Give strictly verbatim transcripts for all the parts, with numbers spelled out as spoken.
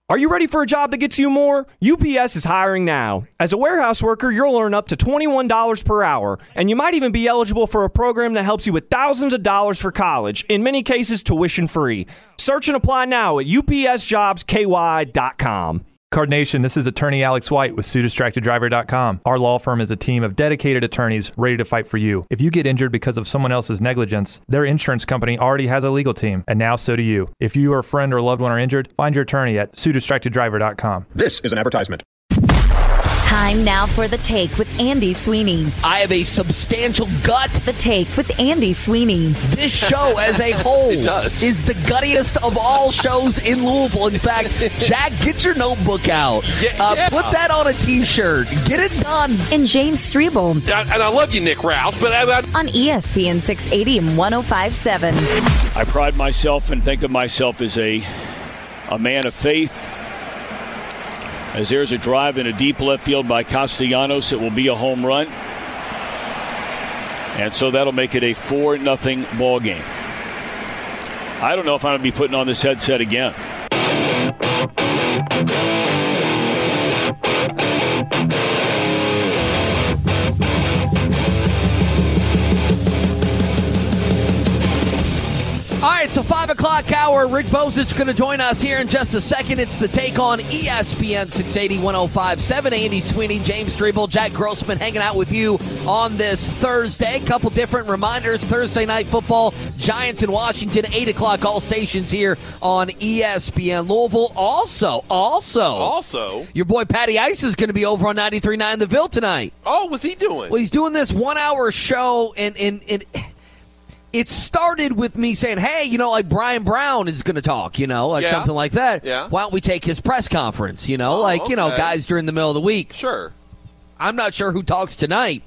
Are you ready for a job that gets you more? U P S is hiring now. As a warehouse worker, you'll earn up to twenty-one dollars per hour, and you might even be eligible for a program that helps you with thousands of dollars for college, in many cases tuition free. Search and apply now at U P S jobs K Y dot com. Card Nation, this is attorney Alex White with Sue Distracted Driver dot com. Our law firm is a team of dedicated attorneys ready to fight for you. If you get injured because of someone else's negligence, their insurance company already has a legal team, and now so do you. If you or a friend or loved one are injured, find your attorney at Sue Distracted Driver dot com. This is an advertisement. Time now for The Take with Andy Sweeney. I have a substantial gut. The Take with Andy Sweeney. This show as a whole is the guttiest of all shows in Louisville. In fact, Jack, get your notebook out. Yeah, uh, yeah. Put that on a T-shirt. Get it done. And James Strebel. And I love you, Nick Rouse, but I, I, on E S P N six eighty and one oh five point seven. I pride myself and think of myself as a a man of faith. As there's a drive in a deep left field by Castellanos, it will be a home run. And so that'll make it a four nothing ball game. I don't know if I'm going to be putting on this headset again. All right, so five o'clock hour. Rick Bozich going to join us here in just a second. It's the Take on E S P N six eighty, one oh five point seven. Andy Sweeney, James Strebel, Jack Grossman hanging out with you on this Thursday. Couple different reminders. Thursday night football, Giants in Washington, eight o'clock, all stations here on E S P N Louisville. Also, also, also, your boy Patty Ice is going to be over on ninety-three point nine The Ville tonight. Oh, what's he doing? Well, he's doing this one-hour show, and and and. It started with me saying, hey, you know, like Brian Brown is going to talk, you know, like yeah. something like that. Yeah. Why don't we take his press conference, you know, oh, like, okay. you know, guys during the middle of the week. Sure. I'm not sure who talks tonight,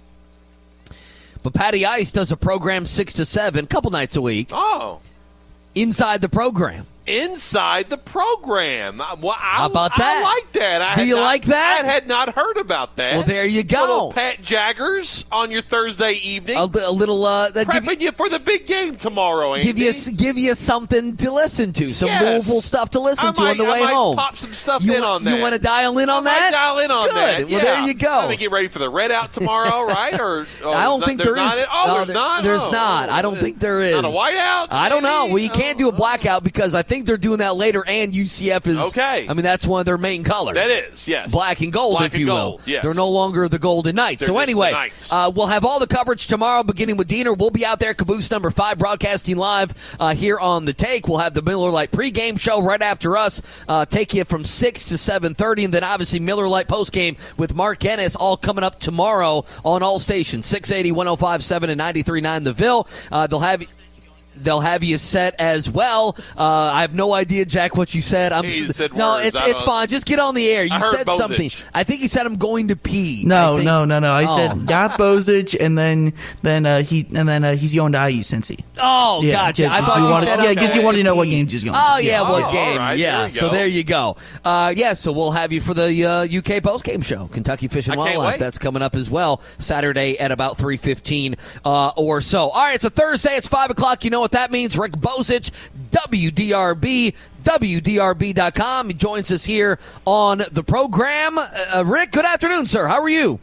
but Patty Ice does a program six to seven, a couple nights a week. Oh. Inside the program. Inside the program. Well, I, How about that? I like that. I Do you not, like that? I had not heard about that. Well, there you go. Little Pat Jaggers on your Thursday evening. A, a little, uh, that prepping give you, you for the big game tomorrow, Andy. Give you, give you something to listen to, some yes. Louisville stuff to listen I to might, on the way I might home. Pop some stuff you in want, on that. You want to dial in on I that? Might dial in on Good. that. Well, yeah. there you go. Let me get ready for the red out tomorrow, right? Or oh, I don't not, think there not is. It? Oh, no, there's there, not. There's oh, not. I don't think there is. Not a whiteout. I don't know. Maybe? Well, you can't do a blackout because I think they're doing that later, and U C F is. Okay. I mean, that's one of their main colors. That is, yes. Black and gold, Black if and you gold, will. yes. They're no longer the Golden Knights. They're so just anyway, the Knights. Uh, we'll have all the coverage tomorrow, beginning with Diener. We'll be out there, Caboose number five, broadcasting live uh, here on The Take. We'll have the Miller Lite pregame show right after us. Uh, take you from six to seven thirty, and then obviously Miller Lite postgame with Mark Ennis, all coming up tomorrow on all stations, six eighty, one oh five point seven, and ninety-three point nine The Ville. Uh, they'll have... They'll have you set as well. Uh, I have no idea, Jack, what you said. I'm He said no, words. it's I it's don't- fine. Just get on the air. You I heard said Bozich. something. I think you said I'm going to pee. No, I think- no, no, no. I Oh. said got Bozich, and then then uh, he and then uh, he's going to I U Cincy. Oh, Yeah, gotcha. yeah, I thought you you wanted- said yeah, I'm 'cause you going wanted to know what pee. games he's going Oh to. yeah, Yeah. what Oh, game? all right, Yeah, there you so go. there you go. Uh, yeah, so we'll have you for the uh, U K postgame show, Kentucky Fish and I can't Wildlife. wait. That's coming up as well Saturday at about three fifteen uh, or so. All right, it's a Thursday. It's five o'clock. You know what that means? Rick Bozich, W D R B, W D R B dot com. He joins us here on the program. Uh, Rick, good afternoon, sir. How are you?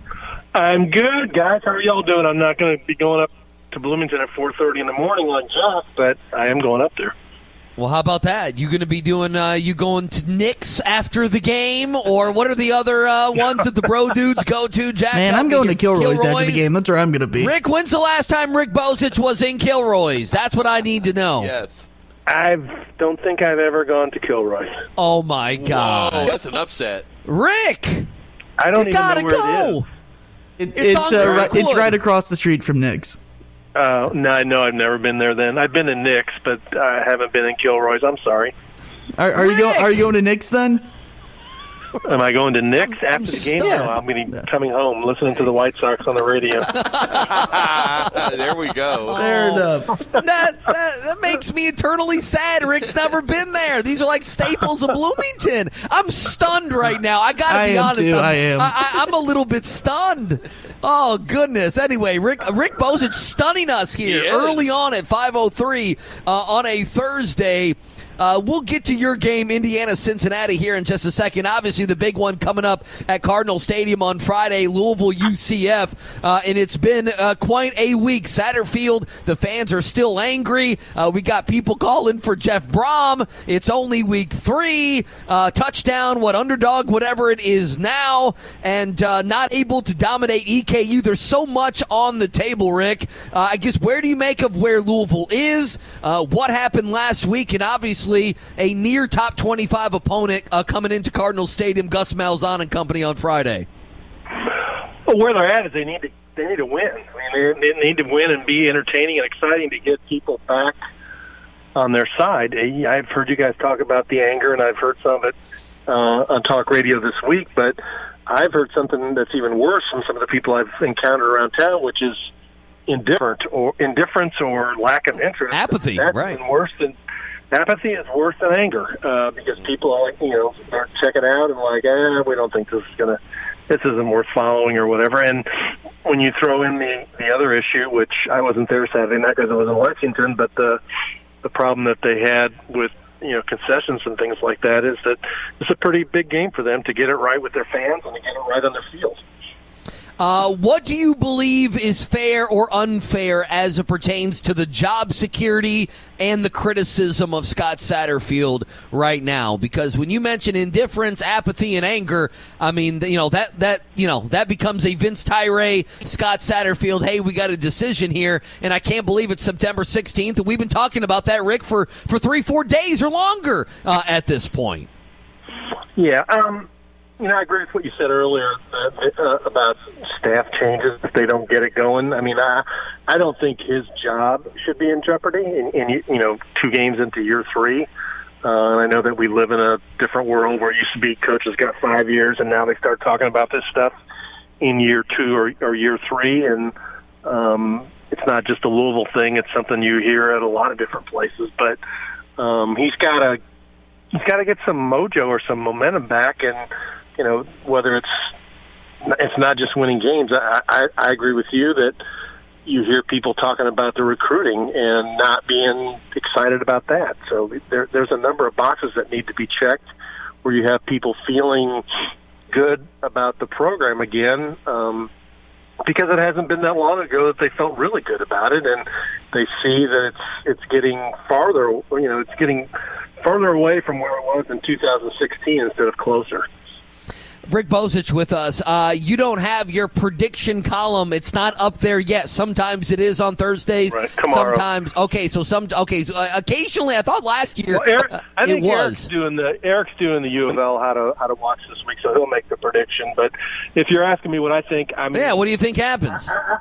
I'm good, guys. How are y'all doing? I'm not going to be going up to Bloomington at four thirty in the morning like Jeff, but I am going up there. Well, how about that? You going to be doing? Uh, you going to Nick's after the game, or what are the other uh, ones that the bro dudes go to? Jack, Man, help I'm me going to here. Kilroy's, after the Kilroy's? game. That's where I'm going to be. Rick, when's the last time Rick Bozich was in Kilroy's? That's what I need to know. Yes. I don't think I've ever gone to Kilroy. Oh my God, Whoa, that's an upset. Rick! I don't You even gotta know where go. It, It's it's on uh, Grand right, it's Court. right across the street from Nick's. it is. Uh, no, no, I've never been there then. I've been to Nick's, but I haven't been in Kilroy's. I'm sorry. Are, are you going? Are you going to Nick's then? Am I going to Nick's after the game? stunned. No, I'm going to be coming home, listening to the White Sox on the radio. There we go. Fair enough. that, that that makes me eternally sad. Rick's never been there. These are like staples of Bloomington. I'm stunned right now. I gotta I be am honest. too, I'm, I am. I, I'm a little bit stunned. Oh goodness. Anyway, Rick Rick Bozich stunning us here He is. early on at five oh three uh, on a Thursday. Uh, we'll get to your game, Indiana-Cincinnati, here in just a second. Obviously, the big one coming up at Cardinal Stadium on Friday, Louisville U C F. Uh, and it's been uh, quite a week. Satterfield, the fans are still angry. Uh, we got people calling for Jeff Brom. It's only week three. Uh, touchdown, what, underdog, whatever it is now. And uh, not able to dominate E K U. There's so much on the table, Rick. Uh, I guess, where do you make of where Louisville is? Uh, what happened last week? And obviously, a near top twenty-five opponent uh, coming into Cardinal Stadium, Gus Malzahn and company on Friday. Well, where they're at is they need to they need to win. I mean, they, they need to win and be entertaining and exciting to get people back on their side. I've heard you guys talk about the anger, and I've heard some of it uh, on talk radio this week. But I've heard something that's even worse from some of the people I've encountered around town, which is indifferent or indifference or lack of interest. Apathy, that's right? Even worse than apathy is worse than anger uh, because people are like, you know, are checking out and like, eh, we don't think this is gonna. This isn't worth following or whatever. And when you throw in the, the other issue, which I wasn't there Saturday night because I was in Lexington, but the the problem that they had with, you know, concessions and things like that is that it's a pretty big game for them to get it right with their fans and to get it right on their field. Uh, what do you believe is fair or unfair as it pertains to the job security and the criticism of Scott Satterfield right now? Because when you mention indifference, apathy, and anger, I mean, you know, that, that, you know, that becomes a Vince Tyra, Scott Satterfield, hey, we got a decision here, and I can't believe it's September sixteenth, and we've been talking about that, Rick, for, for three, four days or longer uh, at this point. Yeah, um... You know, I agree with what you said earlier uh, uh, about staff changes if they don't get it going. I mean, I I don't think his job should be in jeopardy in, in you know, two games into year three. Uh, and I know that we live in a different world where it used to be coaches got five years, and now they start talking about this stuff in year two or, or year three. And um, it's not just a Louisville thing; it's something you hear at a lot of different places. But um, he's got to he's got to get some mojo or some momentum back, and you know, whether it's it's not just winning games. I, I, I agree with you that you hear people talking about the recruiting and not being excited about that. So there, there's a number of boxes that need to be checked where you have people feeling good about the program again, um, because it hasn't been that long ago that they felt really good about it, and they see that it's it's getting farther. You know, it's getting farther away from where it was in two thousand sixteen instead of closer. Rick Bozich with us. Uh, you don't have your prediction column. It's not up there yet. Sometimes it is on Thursdays. Right, tomorrow. Sometimes, okay, so some, okay, so, uh, occasionally, I thought last year well, Eric, uh, I think it was. Eric's doing the Eric's doing the U of L how to how to watch this week, so he'll make the prediction. But if you're asking me what I think, I mean, yeah, what do you think happens? I,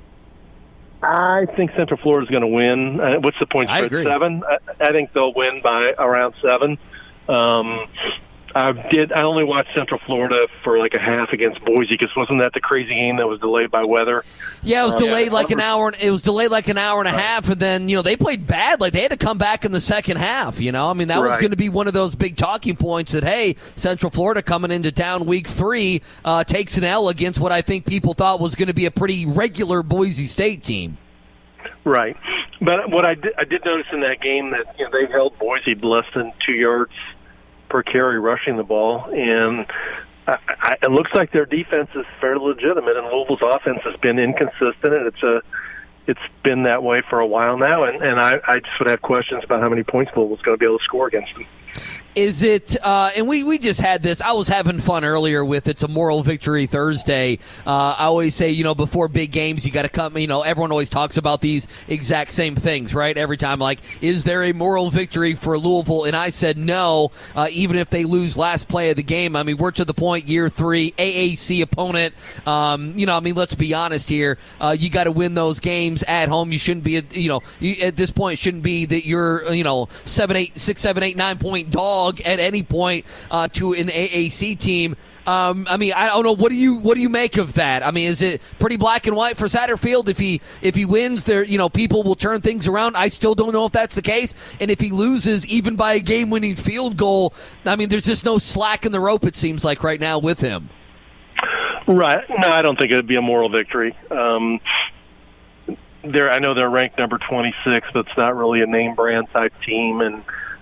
I think Central Florida's going to win. Uh, what's the point spread? I agree. Seven. I, I think they'll win by around seven. Um, I did. I only watched Central Florida for like a half against Boise because wasn't that the crazy game that was delayed by weather? Yeah, it was uh, delayed yeah, like an hour. It was delayed like an hour and a right. half, and then you know they played bad. Like they had to come back in the second half. You know, I mean that right. was going to be one of those big talking points that hey, Central Florida coming into town week three uh, takes an L against what I think people thought was going to be a pretty regular Boise State team. Right, but what I did, I did notice in that game that you know, they held Boise less than two yards per carry rushing the ball, and I, I, it looks like their defense is fairly legitimate, and Louisville's offense has been inconsistent, and it's a it's been that way for a while now, and, and I, I just would have questions about how many points Louisville's going to be able to score against them. Is it, uh, and we, we just had this, I was having fun earlier with It's a Moral Victory Thursday. Uh, I always say, you know, before big games, you got to come, you know, everyone always talks about these exact same things, right? Every time, like, is there a moral victory for Louisville? And I said no, uh, even if they lose last play of the game. I mean, we're to the point, year three, A A C opponent. Um, you know, I mean, let's be honest here. Uh, you got to win those games at home. You shouldn't be, you know, you, at this point, it shouldn't be that you're, you know, seven, eight, six, seven, eight, nine point dog at any point uh, to an A A C team. Um, I mean, I don't know. What do you what do you make of that? I mean, is it pretty black and white for Satterfield? If he if he wins, there you know people will turn things around. I still don't know if that's the case. And if he loses, even by a game-winning field goal, I mean, there's just no slack in the rope. It seems like right now with him. Right. No, I don't think it would be a moral victory. Um, they're I know they're ranked number twenty-six, but it's not really a name brand type team and.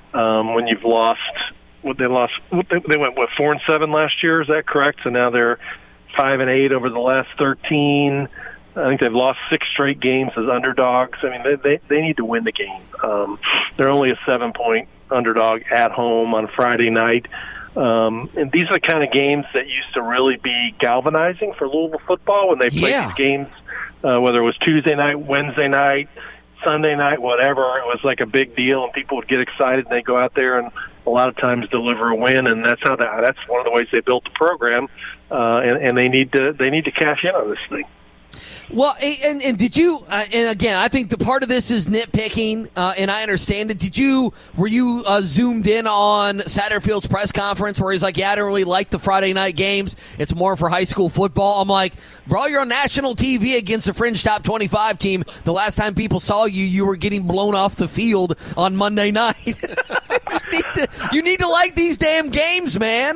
um, when you've lost. What they lost? What they, they went what four and seven last year? Is that correct? So now they're five and eight over the last thirteen. I think they've lost six straight games as underdogs. I mean, they they, they need to win the game. Um, they're only a seven point underdog at home on Friday night. Um, and these are the kind of games that used to really be galvanizing for Louisville football when they played Yeah. these games, uh, whether it was Tuesday night, Wednesday night, Sunday night, whatever. It was like a big deal, and people would get excited, and they go out there and a lot of times deliver a win, and that's how that, that's one of the ways they built the program, uh, and, and they need to they need to cash in on this thing. Well, and, and did you? Uh, and again, I think the part of this is nitpicking, uh, and I understand it. Did you? Were you uh, zoomed in on Satterfield's press conference where he's like, "Yeah, I don't really like the Friday night games. It's more for high school football." I'm like, "Bro, you're on national T V against a fringe top twenty-five team. The last time people saw you, you were getting blown off the field on Monday night." you, need to, you need to like these damn games, man.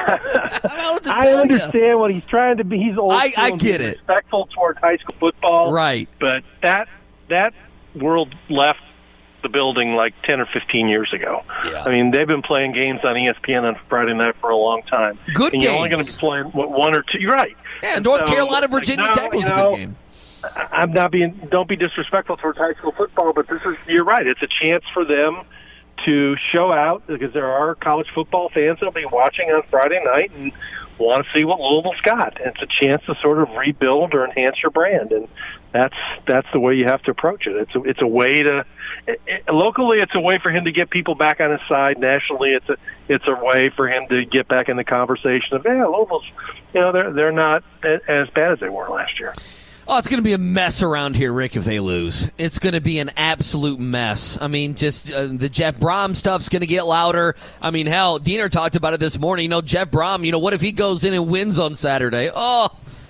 I, don't know what to I tell understand ya. what he's trying to be. He's old. I- school I and get he's it. Respectful toward high school football, Right. But that that world left the building like ten or fifteen years ago. Yeah. I mean, they've been playing games on E S P N on Friday night for a long time. Good and games. You're only going to be playing what one or two. You're right. Yeah, North So, Carolina, like, Virginia no, Tech was you a know, good game. I'm not being. Don't be disrespectful towards high school football, but this is. You're right. It's a chance for them to show out because there are college football fans that'll be watching on Friday night and want to see what Louisville's got. It's a chance to sort of rebuild or enhance your brand, and that's that's the way you have to approach it. It's a, it's a way to it, it, locally, it's a way for him to get people back on his side. Nationally, it's a it's a way for him to get back in the conversation of yeah, Louisville's, you know, they're they're not as bad as they were last year. Oh, it's going to be a mess around here, Rick, if they lose. It's going to be an absolute mess. I mean, just uh, the Jeff Brom stuff's going to get louder. I mean, hell, Diener talked about it this morning. You know, Jeff Brom, you know, what if he goes in and wins on Saturday? Oh,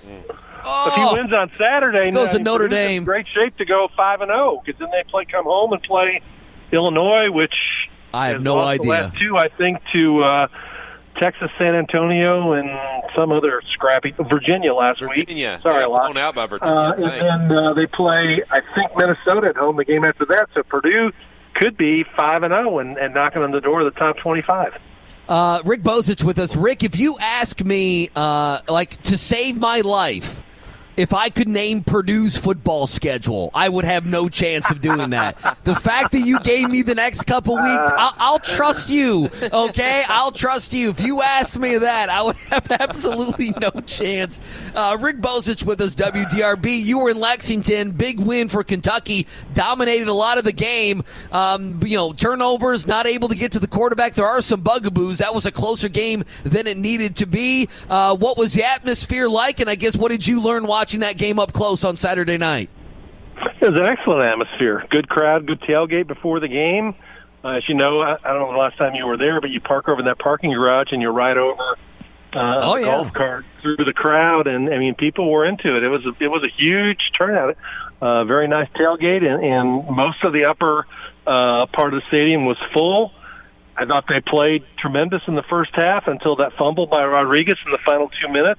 oh. If he wins on Saturday, Goes to now, Notre Purdue's in Dame. great shape to go five and zero because then they play come home and play Illinois, which I have has no lost idea. The last two, I think, to uh, Texas, San Antonio, and some other scrappy Virginia last Virginia. week. Sorry, They a got lot. blown out by Virginia, Uh, I think. and then uh, they play, I think, Minnesota at home the game after that. So Purdue could be five and zero and and knocking on the door of the top twenty-five. Uh, Rick Bozich with us. Rick, if you ask me, uh, like, to save my life, if I could name Purdue's football schedule, I would have no chance of doing that. The fact that you gave me the next couple weeks, I'll, I'll trust you, okay? I'll trust you. If you ask me that, I would have absolutely no chance. Uh, Rick Bozich with us, W D R B. You were in Lexington. Big win for Kentucky. Dominated a lot of the game. Um, you know, turnovers, not able to get to the quarterback. There are some bugaboos. That was a closer game than it needed to be. Uh, what was the atmosphere like? And I guess what did you learn watching watching that game up close on Saturday night? It was an excellent atmosphere. Good crowd, good tailgate before the game. Uh, as you know, I, I don't know the last time you were there, but you park over in that parking garage and you're right over uh, Oh, a yeah. golf cart through the crowd, and I mean, people were into it. It was a, it was a huge turnout. Uh, very nice tailgate, and, and most of the upper uh, part of the stadium was full. I thought they played tremendous in the first half until that fumble by Rodriguez in the final two minutes.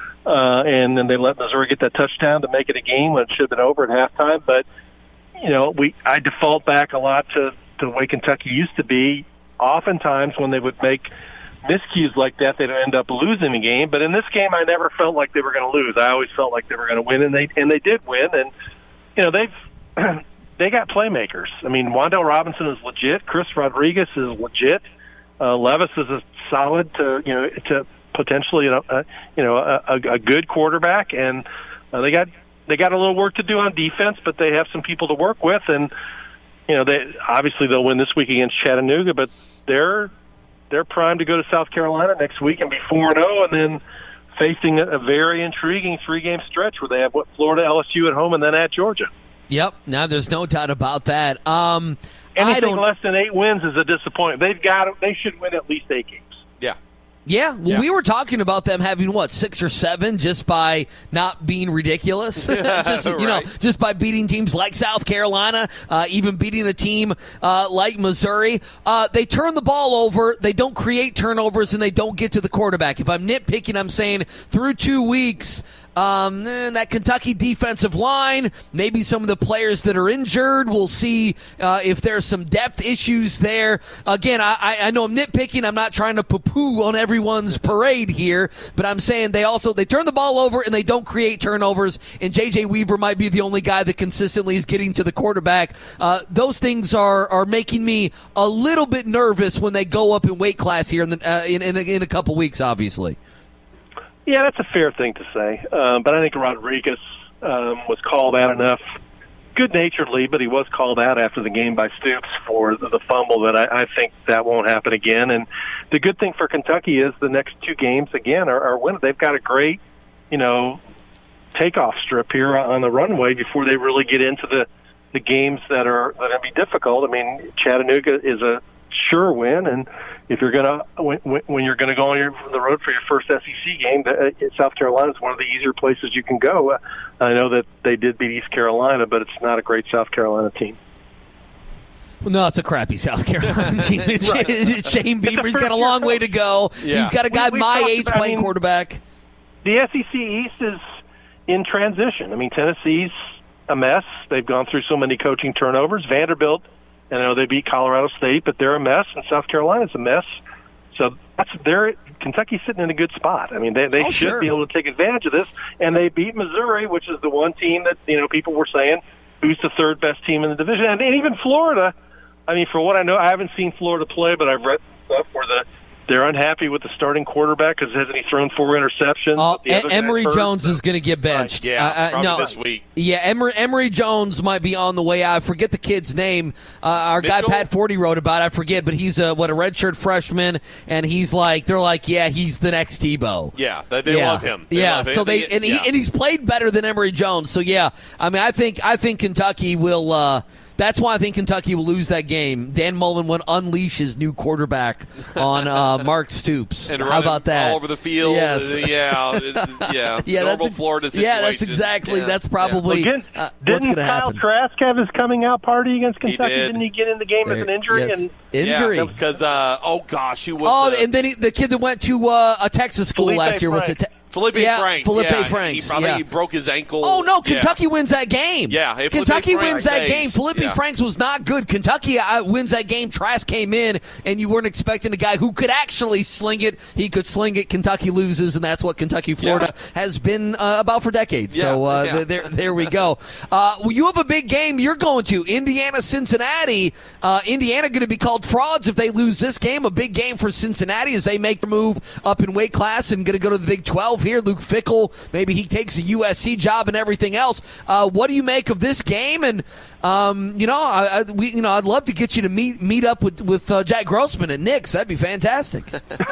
Uh, and then they let Missouri get that touchdown to make it a game when it should have been over at halftime. But, you know, we I default back a lot to, to the way Kentucky used to be. Oftentimes when they would make miscues like that, they'd end up losing the game. But in this game, I never felt like they were going to lose. I always felt like they were going to win, and they and they did win. And, you know, they've they got playmakers. I mean, Wandale Robinson is legit. Chris Rodriguez is legit. Uh, Levis is a solid to, you know, to – potentially, you know, uh, you know, a, a good quarterback, and uh, they got they got a little work to do on defense, but they have some people to work with, and you know, they obviously they'll win this week against Chattanooga, but they're they're primed to go to South Carolina next week and be four and zero, and then facing a, a very intriguing three game stretch where they have what Florida, L S U at home, and then at Georgia. Yep, now there's no doubt about that. Um, Anything I don't, less than eight wins is a disappointment. They've got they should win at least eight games. Yeah. Yeah, well, Yeah. we were talking about them having what six or seven just by not being ridiculous, just you know, Right. just by beating teams like South Carolina, uh, even beating a team uh, like Missouri. Uh, they turn the ball over, they don't create turnovers, and they don't get to the quarterback. If I'm nitpicking, I'm saying through two weeks. Um, that Kentucky defensive line, maybe some of the players that are injured. We'll see uh, if there's some depth issues there. Again, I, I know I'm nitpicking. I'm not trying to poo-poo on everyone's parade here, but I'm saying they also they turn the ball over and they don't create turnovers. And J J Weaver might be the only guy that consistently is getting to the quarterback. Uh, those things are are making me a little bit nervous when they go up in weight class here in the, uh, in, in, a, in a couple weeks, obviously. Yeah, that's a fair thing to say. Um, but I think Rodriguez um, was called out enough, good-naturedly, but he was called out after the game by Stoops for the, the fumble that I, I think that won't happen again. And the good thing for Kentucky is the next two games, again, are, are winning. They've got a great, you know, takeoff strip here on the runway before they really get into the, the games that are going to be difficult. I mean, Chattanooga is a sure win, and if you're gonna when, when you're gonna go on your, the road for your first S E C game, uh, South Carolina is one of the easier places you can go. Uh, I know that they did beat East Carolina, but it's not a great South Carolina team. Well, no, it's a crappy South Carolina team. Right. Shane Beamer's got a long way to go. Yeah. He's got a guy we, my age about, playing I mean, quarterback. The S E C East is in transition. I mean, Tennessee's a mess. They've gone through so many coaching turnovers. Vanderbilt, and I know they beat Colorado State, but they're a mess, and South Carolina's a mess. So that's they're Kentucky's sitting in a good spot. I mean, they they oh, should sure. be able to take advantage of this, and they beat Missouri, which is the one team that you know people were saying who's the third best team in the division, and, and even Florida. I mean, for what I know, I haven't seen Florida play, but I've read stuff where the they're unhappy with the starting quarterback because hasn't he thrown four interceptions? Uh, the other Emory guy Jones hurt. is going to get benched. Yeah, uh, uh, probably no, this week. Yeah, Emory, Emory Jones might be on the way out. I forget the kid's name. Uh, our Mitchell? guy Pat Forty wrote about it. I forget, but he's a, what, a redshirt freshman, and he's like, they're like, yeah, he's the next Tebow. Yeah, they, they yeah. love him. They yeah, love him. so they and, yeah. he, and he's played better than Emory Jones. So yeah, I mean, I think I think Kentucky will. Uh, That's why I think Kentucky will lose that game. Dan Mullen will unleash his new quarterback on uh, Mark Stoops. And How about that? All over the field. Yes. Yeah. Yeah. yeah, Normal that's, Florida situation. Yeah, that's exactly. Yeah. That's probably Well, uh, what's didn't going to Kyle happen. Trask have his coming out party against He Kentucky? did. Didn't he get in the game with an injury? Yes. And Injury. Yeah, because, uh, oh, gosh, he was. Oh, the, and then he, the kid that went to uh, a Texas school Felipe last year was Franks. it? Te- Felipe yeah, Franks. Felipe yeah, Franks. He probably yeah. broke his ankle. Oh, no, Yeah. Kentucky wins that game. Yeah, hey, Felipe Kentucky Franks wins that stays. game. Felipe Yeah. Franks was not good. Kentucky uh, wins that game. Trask came in, and you weren't expecting a guy who could actually sling it. He could sling it. Kentucky loses, and that's what Kentucky, Florida Yeah. has been uh, about for decades. Yeah, so uh, yeah. th- there, there we go. Uh, well, you have a big game you're going to. Indiana, Cincinnati. Uh, Indiana going to be called frauds if they lose this game. A big game for Cincinnati as they make the move up in weight class and going to go to the Big twelve here. Luke Fickell, maybe he takes a U S C job and everything else. Uh, what do you make of this game? And um, you know, I, I, we, you know, I'd love to get you to meet meet up with with uh, Jack Grossman at Knicks. That'd be fantastic.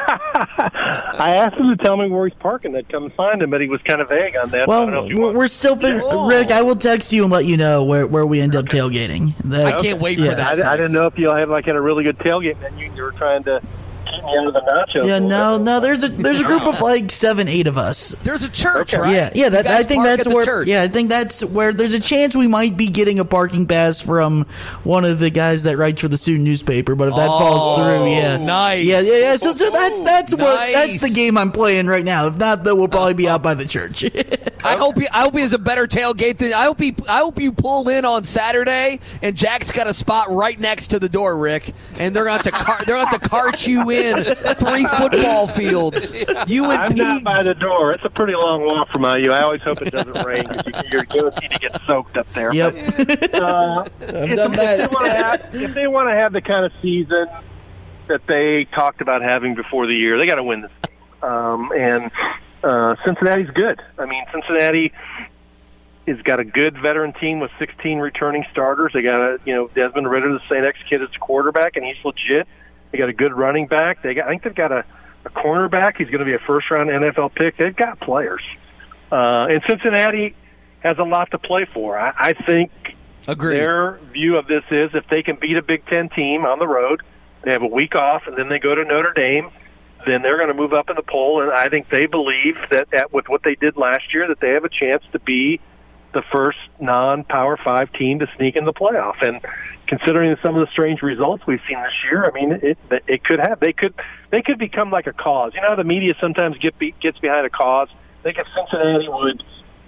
I asked him to tell me where he's parking. I'd come and find him, but he was kind of vague on that. I don't know Well, if you we're, want- we're still fig- Oh. Rick. I will text you and let you know where, where we end up tailgating. The- I can't wait yeah. for that. I, I didn't know if you have like had a really good tailgate menu. You were trying to keep me out of the nachos. Yeah, a little no, bit. no. There's a there's a group of like seven, eight of us. There's a church, Okay. right? Yeah, yeah. You That, guys I think park that's at the where. church. Yeah, I think that's where there's a chance we might be getting a parking pass from one of the guys that writes for the student newspaper. But if that Oh, falls through, yeah, nice. yeah, yeah, yeah. So, so that's that's what Nice. that's the game I'm playing right now. If not, then we'll probably be out by the church. I hope he. I hope he has a better tailgate than. I hope he. I hope you pull in on Saturday, and Jack's got a spot right next to the door, Rick. And they're going to car, they're going to cart you in three football fields. You and I'm not Pete's. by the door. It's a pretty long walk from I U. I always hope it doesn't rain because you, you're guaranteed to get soaked up there. Yep. But, uh, if, done if that. they want to have, if they want to have the kind of season that they talked about having before the year, they got to win this game. Um, and uh, Cincinnati's good. I mean, Cincinnati has got a good veteran team with sixteen returning starters. They got a, you know, Desmond Ritter, the Saint X kid, is quarterback, and he's legit. They got a good running back. They got, I think they've got a, a cornerback. He's going to be a first-round N F L pick. They've got players. Uh, and Cincinnati has a lot to play for. I, I think Agreed. their view of this is if they can beat a Big Ten team on the road, they have a week off, and then they go to Notre Dame, then they're going to move up in the poll. And I think they believe that at, with what they did last year, that they have a chance to be the first non-Power Five team to sneak in the playoff. And considering some of the strange results we've seen this year, I mean, it it could have they could they could become like a cause. You know how the media sometimes get be, gets behind a cause. I think if Cincinnati would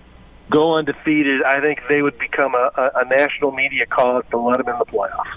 go undefeated, I think they would become a, a, a national media cause to let them in the playoffs.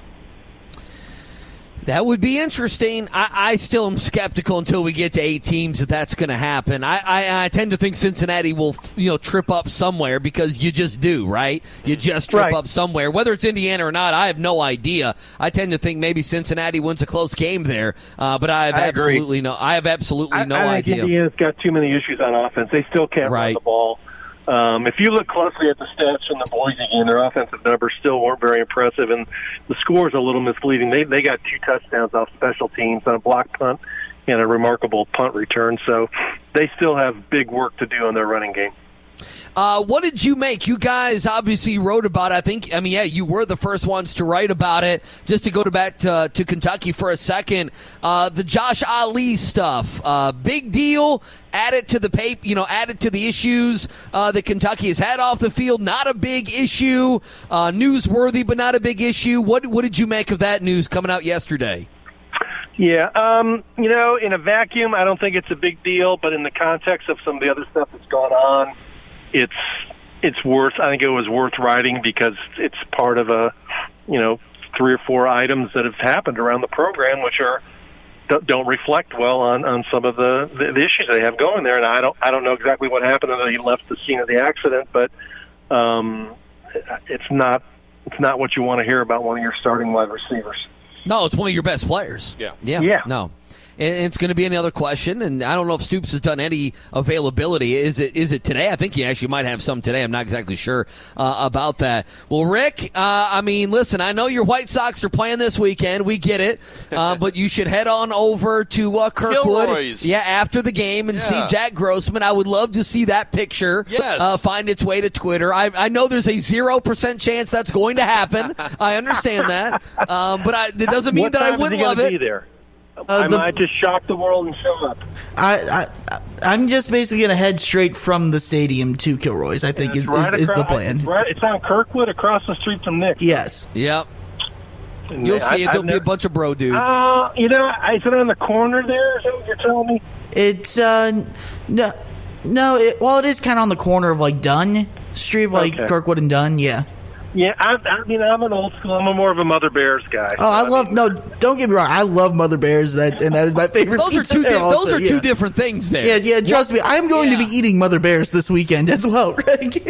That would be interesting. I, I still am skeptical until we get to eight teams that that's going to happen. I, I, I tend to think Cincinnati will, you know, trip up somewhere because you just do, right? You just trip Right. up somewhere. Whether it's Indiana or not, I have no idea. I tend to think maybe Cincinnati wins a close game there, uh, but I have I agree. absolutely no. I have absolutely I, no I think idea. Indiana's got too many issues on offense. They still can't Right. run the ball. Um, if you look closely at the stats from the Boise game, their offensive numbers still weren't very impressive, and the score's a little misleading. They they got two touchdowns off special teams on a block punt and a remarkable punt return, so they still have big work to do on their running game. Uh, what did you make? You guys obviously wrote about it. I think, I mean, yeah, you were the first ones to write about it. Just to go to back to, to Kentucky for a second, uh, the Josh Ali stuff, uh, big deal. Add it to the paper, you know, add it to the issues uh, that Kentucky has had off the field. Not a big issue, uh, newsworthy, but not a big issue. What what did you make of that news coming out yesterday? Yeah, um, you know, in a vacuum, I don't think it's a big deal, but in the context of some of the other stuff that's gone on, it's it's worth. I think it was worth writing because it's part of a, you know, three or four items that have happened around the program, which are don't reflect well on, on some of the, the, the issues they have going there. And I don't I don't know exactly what happened until he left the scene of the accident, but um, it's not it's not what you want to hear about one of your starting wide receivers. No, it's one of your best players. Yeah. Yeah. Yeah. No. And it's going to be another question, and I don't know if Stoops has done any availability. Is it is it today? I think he actually might have some today. I'm not exactly sure uh, about that. Well, Rick, uh, I mean, listen, I know your White Sox are playing this weekend. We get it. Uh, but you should head on over to uh, Kirkwood. Gilroy's. Yeah, after the game and Yeah. see Jack Grossman. I would love to see that picture Yes. uh, find its way to Twitter. I, I know there's a zero percent chance that's going to happen. I understand that. Um, but I, it doesn't mean What that I time is wouldn't he gonna love be it. there? Uh, I the- might just shock the world and show up. I, I I'm just basically gonna head straight from the stadium to Kilroy's. I think is, It's right is, is the across- plan. It's, right, it's on Kirkwood, across the street from Nick. Yes. Yep. And You'll I- see it. I've There'll be a never- bunch of bro dudes. Uh, you know, is it on the corner there? Is that what you're telling me? It's uh no no. It, well, it is kind of on the corner of like Dunn Street, like Okay. Kirkwood and Dunn. Yeah. Yeah, I, I mean, I'm an old school. I'm a more of a Mother Bears guy. Oh, I So, love mean, no. Don't get me wrong. I love Mother Bears. That and that is my favorite. Those are pizza two. there Di- also, those are yeah. two different things. There. Yeah, yeah. Trust me, I'm going Yeah. to be eating Mother Bears this weekend as well, Rick.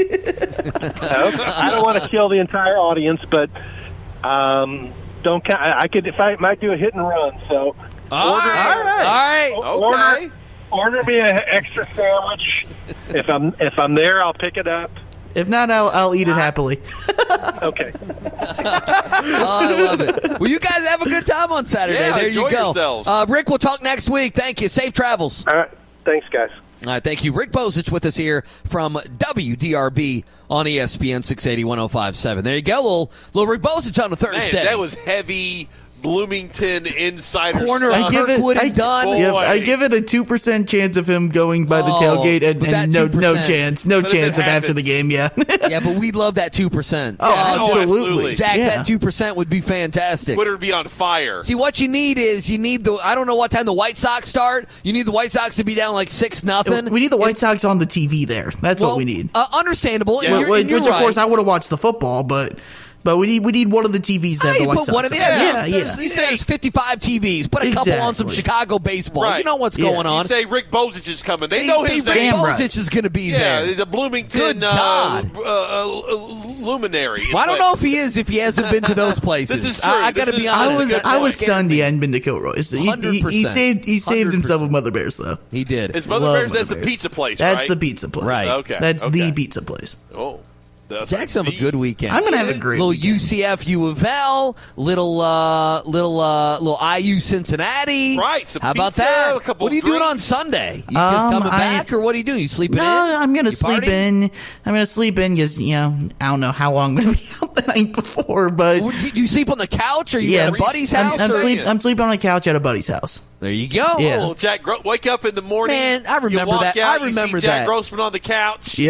I don't want to kill the entire audience, but um, don't count. I I could if I might do a hit and run. So All order, right. All right. Okay. order, order me an extra sandwich. If I'm if I'm there, I'll pick it up. If not, I'll I'll eat it happily. Okay. Oh, I love it. Well, you guys have a good time on Saturday. Yeah, there you enjoy go. yourselves. Uh, Rick, we'll talk next week. Thank you. Safe travels. All right. Thanks, guys. All right, thank you. Rick Bozich with us here from W D R B on E S P N six eighty, one oh five point seven. There you go. Little, little Rick Bozich on a Thursday. Man, that was heavy Bloomington insider Corner stuff. I give it. Kirkwood I, and Dunn. Boy. yeah, I give it a two percent chance of him going by the Oh, tailgate, and, but that and no no two percent. chance, no But if it chance of after happens. the game. Yeah. Yeah, but we love that two percent. Oh, Yeah, oh, absolutely. absolutely. Jack, yeah. that two percent would be fantastic. Twitter would be on fire. See, what you need is you need the, I don't know what time the White Sox start. You need the White Sox to be down like six nothing. We need the White Sox on the T V there. That's Well, what we need. Uh, understandable. Yeah. And you're, which, and you're which of right. course, I would have watched the football, but but we need we need one of the T Vs that Hey, the White put Sox. one of the, have. yeah, yeah, there's, yeah. there's, there's fifty-five T Vs. Put a couple on some Exactly. Chicago baseball. Right. You know what's Yeah. going You on. say Rick Bozich is coming. They See- know see, his Rick name. Damn right. Bozich is going to be Yeah, there. he's a Bloomington Good uh, God. uh, uh, luminary. Well, I don't know if he is if he hasn't been to those places. This is true. I, I got to This be is- honest. I was Good I was point. stunned he hadn't been to Kilroy's. He, he, he one hundred percent. saved he saved one hundred himself percent. with Mother Bears though. He did. It's Mother Love Bears. That's Mother the Bears. pizza place, That's right? the pizza place. Right. Okay, That's okay. the pizza place. Oh, that's Jack's have a the- good weekend. I'm gonna have a great little weekend. U C F U of L, little uh, little uh, little I U Cincinnati. Right, some How about pizza, that? a couple What are you doing on drinks. Sunday? You Um, just coming I- back, or what are you doing? You sleeping No, in? I'm gonna You sleep partying? in. I'm gonna sleep in because you know I don't know how long I'm gonna be out the night before, but Would You, you sleep on the couch, or you yeah, at a buddy's I'm, house? I'm, or- sleep, I'm sleeping on a couch at a buddy's house. There you go. Yeah. Oh, Jack, Gro- wake up in the morning. Man, I you remember walk that. Out, I you see remember Jack that. Grossman on the couch. Yep.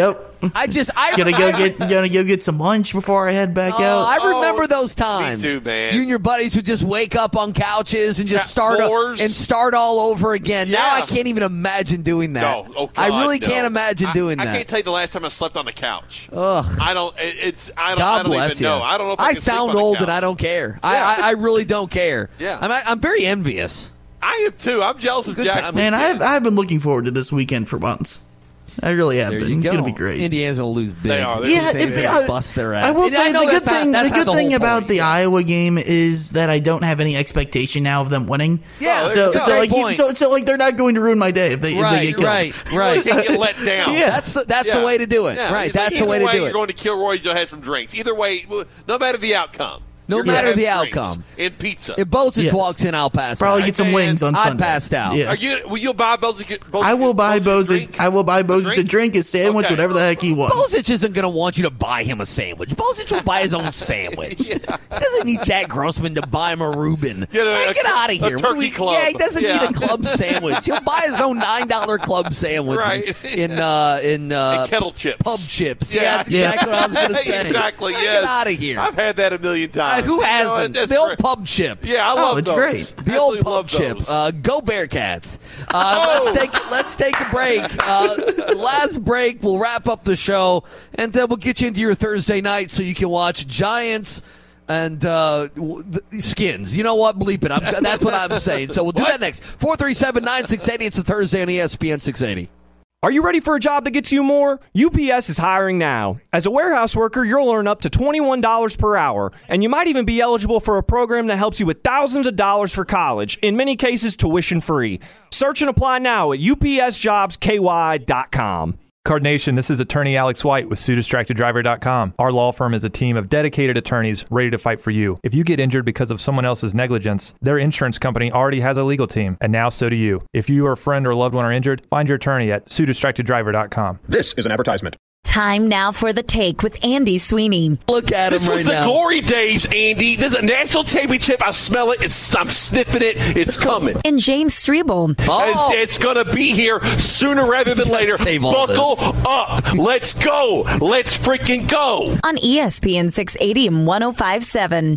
I just I gonna go get gonna go get some lunch before I head back oh, out. I remember Oh, those times. me too, man. You and your buddies would just wake up on couches and just Cat start a, floors. and start all over again. Yeah. Now I can't even imagine doing that. No, oh, God, I really no. can't imagine I, doing I that. can't tell you the last time I slept on the couch. Ugh. I don't. It, it's. I don't. God I don't bless even you. know. I don't know if I, I can sleep sound on the old couch. and I don't care. Yeah. I, I I really don't care. Yeah. I'm I'm very envious. I am too. I'm jealous of Good Jack's time. Man, weekend. I've I've been looking forward to this weekend for months. I really have There been. you It's go. gonna be great. Indiana's gonna lose big. They are. They're Yeah, They're if, gonna I, bust their ass. I will And say know the good that's not- thing. that's The not good thing whole about point. the Iowa game is that I don't have any expectation now of them winning. Yeah, so that's a so great like you, point. so so like they're not going to ruin my day if they if they Right, get killed. right, right. You can't get let down. Yeah. That's the, that's Yeah. the way to do it. Yeah, right, it's like, that's the either way to do You're it. going to Kilroy. You'll have some drinks. Either way, no matter the outcome. No you're gonna matter have the drinks outcome. and pizza. If Bozich Yes. walks in, I'll pass Probably out. get some Man, wings on I'd Sunday. passed out. Yeah. Are you? Will you buy Bozich? Bozich I will buy Bozich a Bozich. drink? I will buy Bozich a drink? drink, a sandwich, Okay. whatever the heck he wants. Bozich isn't going to want you to buy him a sandwich. Bozich will buy his own sandwich. He doesn't need Jack Grossman to buy him a Reuben. Get a- Man, a- get out of a here. turkey We- club. Yeah, he doesn't Yeah. need a club sandwich. He'll buy his own nine dollar club sandwich Right. in uh, in uh, And kettle chips. pub chips. Yeah. Yeah, that's exactly what I was going to say. Exactly. Man, Yes. Get out of here. I've had that a million Uh, times. who You know, hasn't? that's The old great. pub chip. Yeah, I Oh, love it's those. great. The old Absolutely pub love chip. those. Uh, go Bearcats. Uh, let's take let's take a break. Uh, last break. We'll wrap up the show, and then we'll get you into your Thursday night so you can watch Giants and uh, w- the Skins. You know what? Bleep it. I'm, that's what I'm saying. So we'll do that next. four three seven, nine six eight zero. It's a Thursday on E S P N six eighty. Are you ready for a job that gets you more? U P S is hiring now. As a warehouse worker, you'll earn up to twenty-one dollars per hour, and you might even be eligible for a program that helps you with thousands of dollars for college, in many cases tuition free. Search and apply now at U P S jobs K Y dot com. Card Nation, this is attorney Alex White with sue distracted driver dot com. Our law firm is a team of dedicated attorneys ready to fight for you. If you get injured because of someone else's negligence, their insurance company already has a legal team, and now so do you. If you or a friend or loved one are injured, find your attorney at sue distracted driver dot com. This is an advertisement. Time now for The Take with Andy Sweeney. Look at This him right was the now. glory days, Andy. This is a national championship. I smell it. It's, I'm sniffing it. It's coming. And James Strebel. Oh. It's, it's going to be here sooner rather than later. Save all Buckle up. Let's go. Let's freaking go. On E S P N six eighty and one oh five point seven.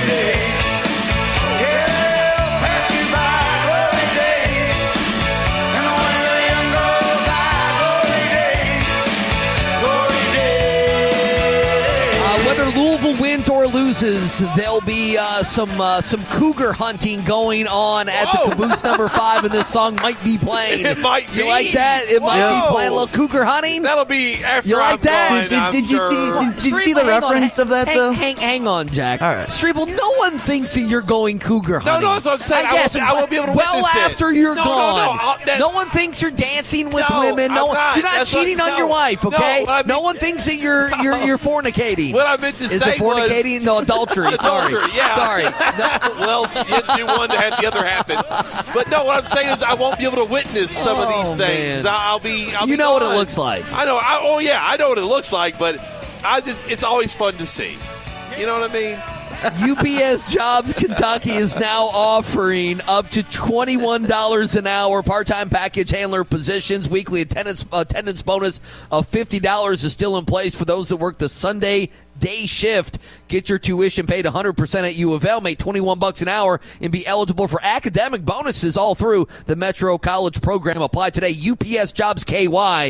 Louisville wins or loses, there'll be uh, some uh, some cougar hunting going on at Whoa. the caboose number five, and this song might be playing. It might You be. like that? It might Whoa. be playing a little cougar hunting. That'll be after You like I'm that? gone, Did- I'm did you sure. see- did- you see Streeble, the hang on. reference of that, hang, though? Hang, hang on, Jack. All right. Streeble, no one thinks that you're going cougar No, hunting. no, that's what I'm saying. I guess, won't be- I won't be able to Well, witness it. after you're No, no, gone. no, I'll- that- no one thinks you're dancing with No, women. No, I'm not. You're not That's what- cheating on no. your wife, No, okay? what I no mean- one thinks that you're you're you're fornicating. What I meant to Is say it fornicating? was- No, adultery. Sorry. Adultery, yeah. Sorry. Well, you do one to have the other happen. But no, what I'm saying is I won't be able to witness some of these Oh, things. man. I'll be. I'll You be know what it gone. looks like. I know. I, oh yeah, I know what it looks like. But I just, it's always fun to see. You know what I mean? U P S Jobs Kentucky is now offering up to twenty-one dollars an hour part-time package handler positions. Weekly attendance attendance bonus of fifty dollars is still in place for those that work the Sunday day shift. Get your tuition paid one hundred percent at U of L, make twenty-one bucks an hour, and be eligible for academic bonuses all through the Metro College program. Apply today, U P S Jobs K Y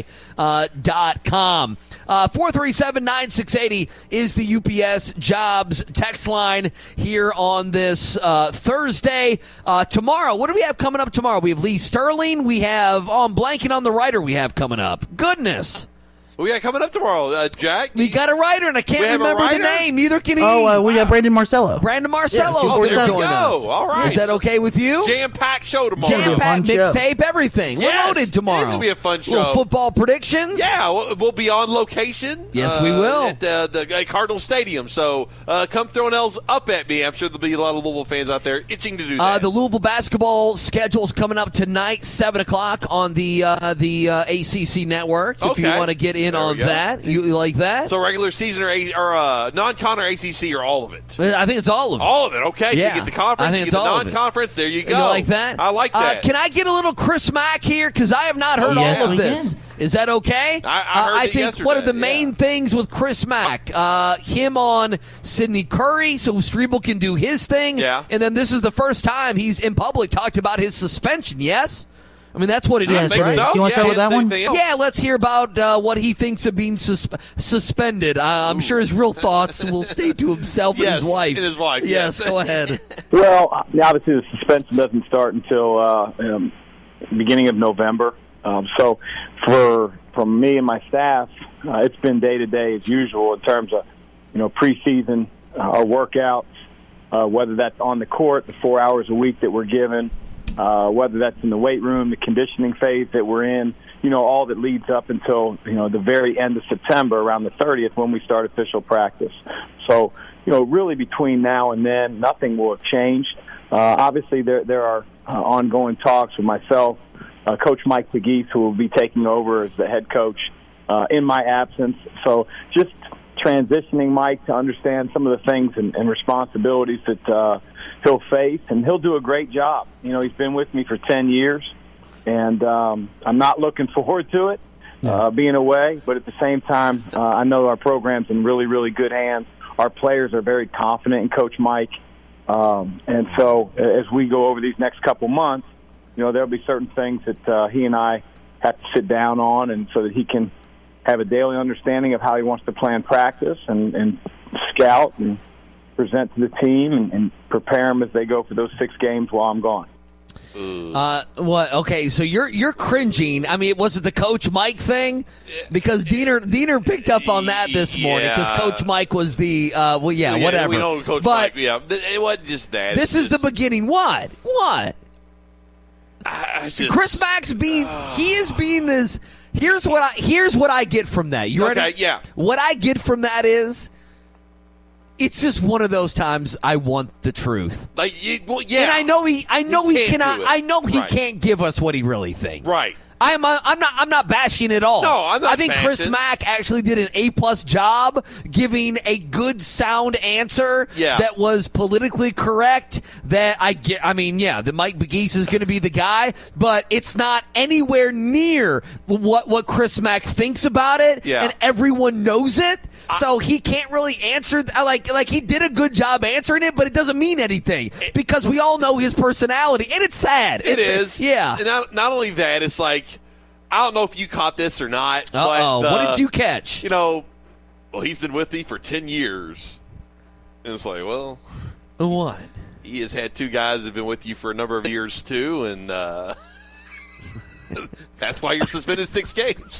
dot com. Uh, four three seven, nine six eight zero is the U P S Jobs text line here on this uh, Thursday. Uh, tomorrow, what do we have coming up tomorrow? We have Lee Sterling. We have, oh, I'm blanking on the writer we have coming up. Goodness. We got coming up tomorrow, uh, Jack. We got a writer, and I can't We have a remember the writer? name. Neither can he. Oh, uh, we got Brandon Marcello. Brandon Marcello Yeah, Oh, is there going we to go. join us. All right. Is that okay with you? Jam-packed show tomorrow. Jam- Jam packed fun show. mixtape, everything. Yes, We're loaded tomorrow. it is gonna be a fun show. Little football predictions. Yeah, we'll, we'll be on location. Yes, uh, we will. At uh, the uh, Cardinal Stadium. So uh, come throwing L's up at me. I'm sure there'll be a lot of Louisville fans out there itching to do that. Uh, the Louisville basketball schedule's coming up tonight, seven o'clock on the uh, the uh, A C C network. If you Okay. want to get in There we on go. that. You like that? So regular season or, A- or uh, non-con or A C C or all of it? I think it's all of it. All of it. Okay. Yeah. So you get the conference, I think you it's get the all of it. non-conference. There you go. You like that? I like that. Uh, can I get a little Chris Mack here? Because I have not heard Yes, all of we this. can. Is that okay? I- I heard uh, I it think one of the yesterday, main yeah. things with Chris Mack, uh, him on Sidney Curry, so Strebel can do his thing. Yeah. And then this is the first time he's in public talked about his suspension. Yes. I mean, that's what it is, Yeah, I think right? so. Do you wanna yeah, start with that same one? thing else. Yeah, let's hear about uh, what he thinks of being sus- suspended. Uh, I'm sure his real thoughts will stay to himself Yes, and his wife. and his wife, Yes, yes. go ahead. Well, obviously the suspension doesn't start until uh, um, beginning of November. Um, so for from me and my staff, uh, it's been day to day as usual in terms of you know preseason, uh, our workouts, uh, whether that's on the court, the four hours a week that we're given, uh, whether that's in the weight room, the conditioning phase that we're in. You know, all that leads up until you know the very end of September, around the thirtieth, when we start official practice. So, you know, really between now and then, nothing will have changed. Uh, obviously, there there are uh, ongoing talks with myself, uh, Coach Mike Pegues, who will be taking over as the head coach uh, in my absence. So, just transitioning Mike to understand some of the things and, and responsibilities that uh, he'll face, and he'll do a great job. You know, he's been with me for ten years. And um, I'm not looking forward to it, uh, being away. But at the same time, uh, I know our program's in really, really good hands. Our players are very confident in Coach Mike. Um, and so as we go over these next couple months, you know, there'll be certain things that uh, he and I have to sit down on, and so that he can have a daily understanding of how he wants to plan practice and, and scout and present to the team and, and prepare them as they go for those six games while I'm gone. Uh, what? Okay, so you're you're cringing. I mean, was it the Coach Mike thing? Because Diener Diener picked up on that this morning because Yeah. Coach Mike was the uh, well, yeah, Yeah, whatever. We know Coach but Mike. Yeah, Th- it wasn't just that. this It's is the just- beginning. What? What? I- I just- Chris Mack's being he is being as here's what I here's what I get from that. You Okay, ready? yeah. What I get from that is it's just one of those times I want the truth. Like, you, well, yeah. And I know he I know He he, can't cannot do it. I know he Right. can't give us what he really thinks. Right. I'm I'm not I'm not bashing at all. No, I'm not I think Chris bashing. Mack actually did an A plus job giving a good sound answer Yeah. that was politically correct. That I get. I mean, yeah, the Mike Pegues is going to be the guy, but it's not anywhere near what what Chris Mack thinks about it, Yeah. and everyone knows it. So he can't really answer. Like like he did a good job answering it, but it doesn't mean anything because we all know his personality, and it's sad. It It's- is. yeah. And not, not only that, it's like, I don't know if you caught this or not. Uh-oh. But, What uh, did you catch? You know, well, he's been with me for ten years. And it's like, well, What? he has had two guys that have been with you for a number of years, too. And uh, that's why you're suspended six games.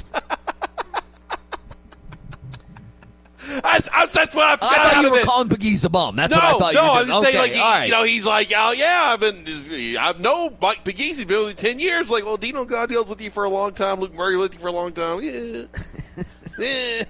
I, I, that's what I I found thought out you of were it. calling Pegues a bum. That's no, what I thought no, you were I'm doing. just Okay, saying, like, he, all right. you know, he's like, oh, yeah, I've been, I've known Mike Pegues, he's been with me ten years. Like, well, Dino Gaudiel's with you for a long time. Luke Murray with you for a long time. Yeah. Yeah.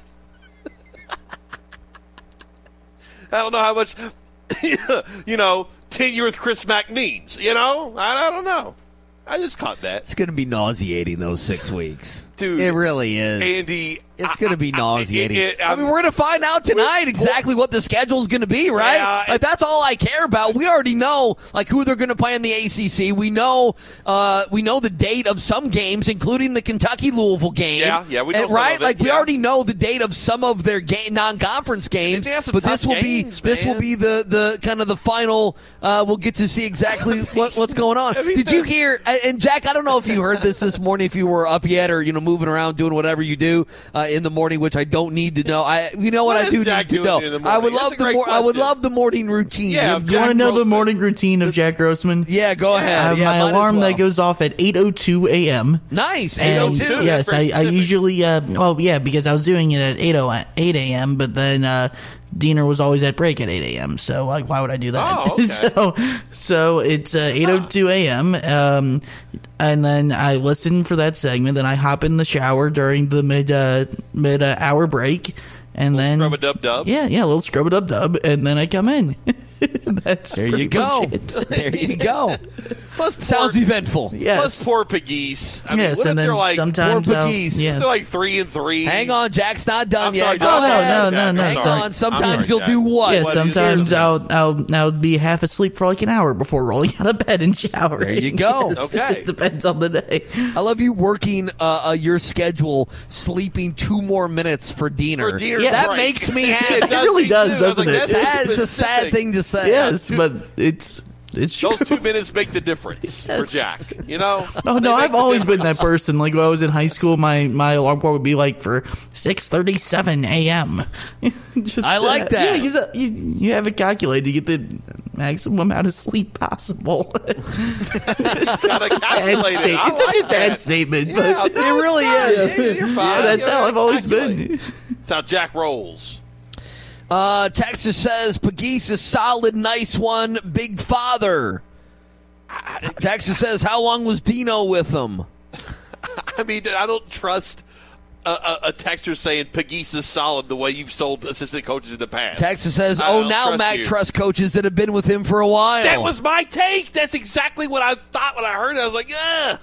I don't know how much, you know, tenure with Chris Mack means, you know? I, I don't know. I just caught that. It's going to be nauseating those six weeks. Dude. It really is. Andy. It's going to be nauseating. I- it- I mean, we're going to find out tonight exactly what the schedule's going to be, right? Yeah, like, it- that's all I care about. We already know, like, who they're going to play in the A C C. We know, uh, we know the date of some games, including the Kentucky Louisville game. Yeah, yeah, we know And, some right. of it, Like, we yeah. already know the date of some of their ga- non-conference games. They have some But tough this will games, be this will man. be the the kind of the final. Uh, we'll get to see exactly what, what's going on. I mean, Did you hear? And Jack, I don't know if you heard this this morning. If you were up yet, or you know, moving around doing whatever you do uh, in the morning, which I don't need to know. I, you know what, What I is do Jack need to doing know. in the I would morning? That's love a the great mor- I would question. love the morning routine. Yeah, Do you want to know the morning routine of Jack Grossman? Yeah, go ahead. I have yeah, my might as alarm well. that goes off at eight oh two a.m. Nice. eight oh And two. yes, That's very I, I specific. usually, uh, well, yeah, because I was doing it at eight a.m., but then uh, Diener was always at break at eight a.m., so like, why would I do that? Oh, okay. so, so it's uh, eight oh two a.m., um, and then I listen for that segment, then I hop in the shower during the mid, uh, mid uh, hour break, and then Scrub-a-dub-dub. Yeah, yeah, a little scrub a dub dub, and then I come in. That's there you pretty go. much it. There you go. Plus Sounds poor, eventful. Yes. Plus poor Pegues. I mean, Yes, what if and then they're like sometimes Poor I'll- Pegues. yeah. they're like three and three? Hang on, Jack's not done I'm yet. sorry, Go Jack. no, ahead. no, no, no, Hang sorry. on. Sometimes sorry, you'll Jack. do what? Yeah, What sometimes is it? I'll I'll I'll be half asleep for like an hour before rolling out of bed and showering. There you go. Yes, Okay. It depends on the day. I love you working uh, uh, your schedule, sleeping two more minutes for Diener. For Diener, that right. makes me happy. It It really me does, too. I was doesn't like, it? that's Sad- it's a sad specific. thing to say. Yes, but it's it's Those true. two minutes make the difference for Yes. Jack. You know? No, They no, make I've the always been that difference. person. Like when I was in high school, my, my alarm clock would be like for six thirty-seven a.m. Just, I like uh, that. Yeah, you, you, you have it calculated. You get the maximum amount of sleep possible. it's Gotta a sad calculate it. state- I it's such like a sad that. statement, Yeah, but no, It really it's fine. is. Yeah, you're fine. that's You how know, I've always calculate. been. That's how Jack rolls. Uh, Texas says Pegues is solid, nice one, big father. Texas says, how long was Dino with him? I mean, I don't trust a, a, a texter saying Pegues is solid the way you've sold assistant coaches in the past. Texas says, I oh, don't now trust Mac you. trusts coaches that have been with him for a while. That was my take. That's exactly what I thought when I heard it. I was like, ugh.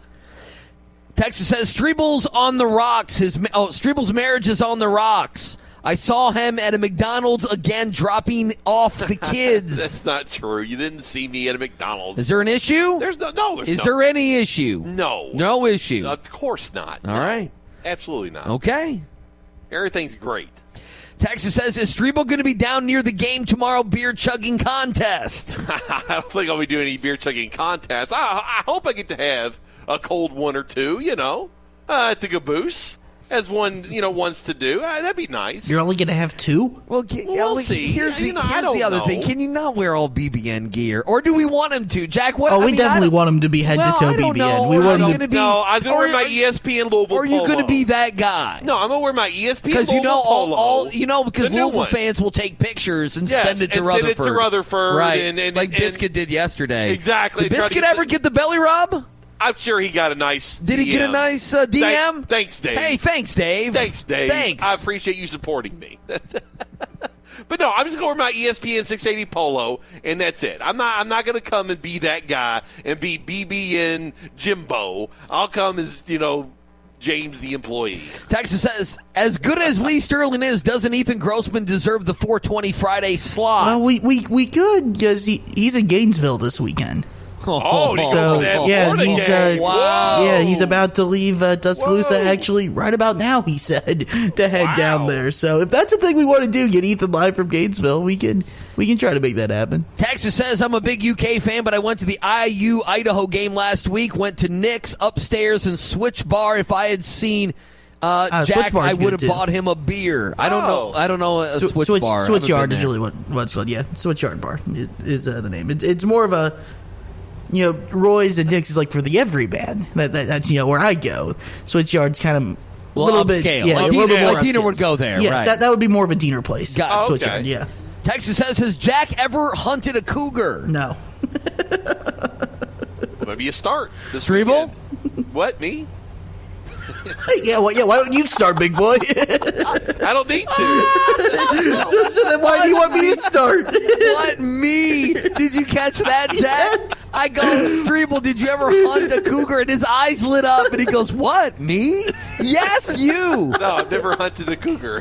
Texas says, Strebel's on the rocks. His oh, Strebel's marriage is on the rocks. I saw him at a McDonald's again dropping off the kids. That's not true. You didn't see me at a McDonald's. Is there an issue? There's no, no. There's Is no, there any issue? no, No issue. Of course not. All No. right. Absolutely not. Okay. Everything's great. Texas says, is Strebel going to be down near the game tomorrow beer chugging contest? I don't think I'll be doing any beer chugging contests. I, I hope I get to have a cold one or two, you know, uh, at the caboose, as one, you know, wants to do. Uh, that'd be nice. You're only going to have two? Well, ge- We'll yeah, like, see. Here's, You the, know, I here's don't the other know. thing. Can you not wear all B B N gear? Or do we want him to? Jack, what? Oh, I we mean, I definitely don't- want him to be head well, to toe I don't B B N. know. We Are want you him gonna to be, no, I was going to or wear my are- E S P N Louisville Or are you polo. going to be that guy? No, I'm going to wear my E S P N Because you know, all, polo. all you know, because The new Louisville one. fans will take pictures and Yes, send it to and send it Rutherford. to Rutherford right? and- and- like and- Biscuit did yesterday. Exactly. Did Try to Biscuit get ever the- get the belly rub? I'm sure he got a nice Did he D M. get a nice uh, D M? Thank- thanks, Dave. Hey, thanks, Dave. Thanks, Dave. Thanks. I appreciate you supporting me. But no, I'm just going to wear my E S P N six eighty polo, and that's it. I'm not. I'm not going to come and be that guy and be B B N Jimbo. I'll come as you know, James the employee. Texas says, as good as Lee Sterling is, doesn't Ethan Grossman deserve the four twenty Friday slot? Well, we, we, we could because he, he's in Gainesville this weekend. Oh, did he go So, for that yeah, Florida he's, game? uh, Wow. Yeah, he's about to leave uh, Tuscaloosa Whoa. actually right about now, he said, to head Wow. down there. So if that's the thing we want to do, get Ethan live from Gainesville, we can we can try to make that happen. Texas says, I'm a big U K fan, but I went to the I U Idaho game last week, went to Nick's upstairs and Switch Bar. If I had seen uh, Uh, Switch Jack, Bar's I would have good, too. bought him a beer. I don't Oh. know. I don't know a Sw- Switch, Switch, Bar. I Switch haven't Yard been is there. really what, what it's called. Yeah, Switch Yard Bar is, is uh, the name. It, it's more of a, you know, Roy's and Nick's is like for the everyman. That, that that's you know where I go. Switch Yard's kind of a Little little bit, upscale. yeah, Like a little Diener- bit more. like Diener upscale. would go there, Yes, right. that that would be more of a Diener place. Got- Oh, Switch okay. Yard, yeah. Texas says, has Jack ever hunted a cougar? No. Maybe you start. This Strebel? weekend. What, me? yeah, well, yeah. Why don't you start, big boy? I don't need to. so, so then why do you want me to start? What, me? Did you catch that, Jack? Yes. I go, Strebel, did you ever hunt a cougar? And his eyes lit up, and he goes, what, me? Yes, you. No, I've never hunted a cougar.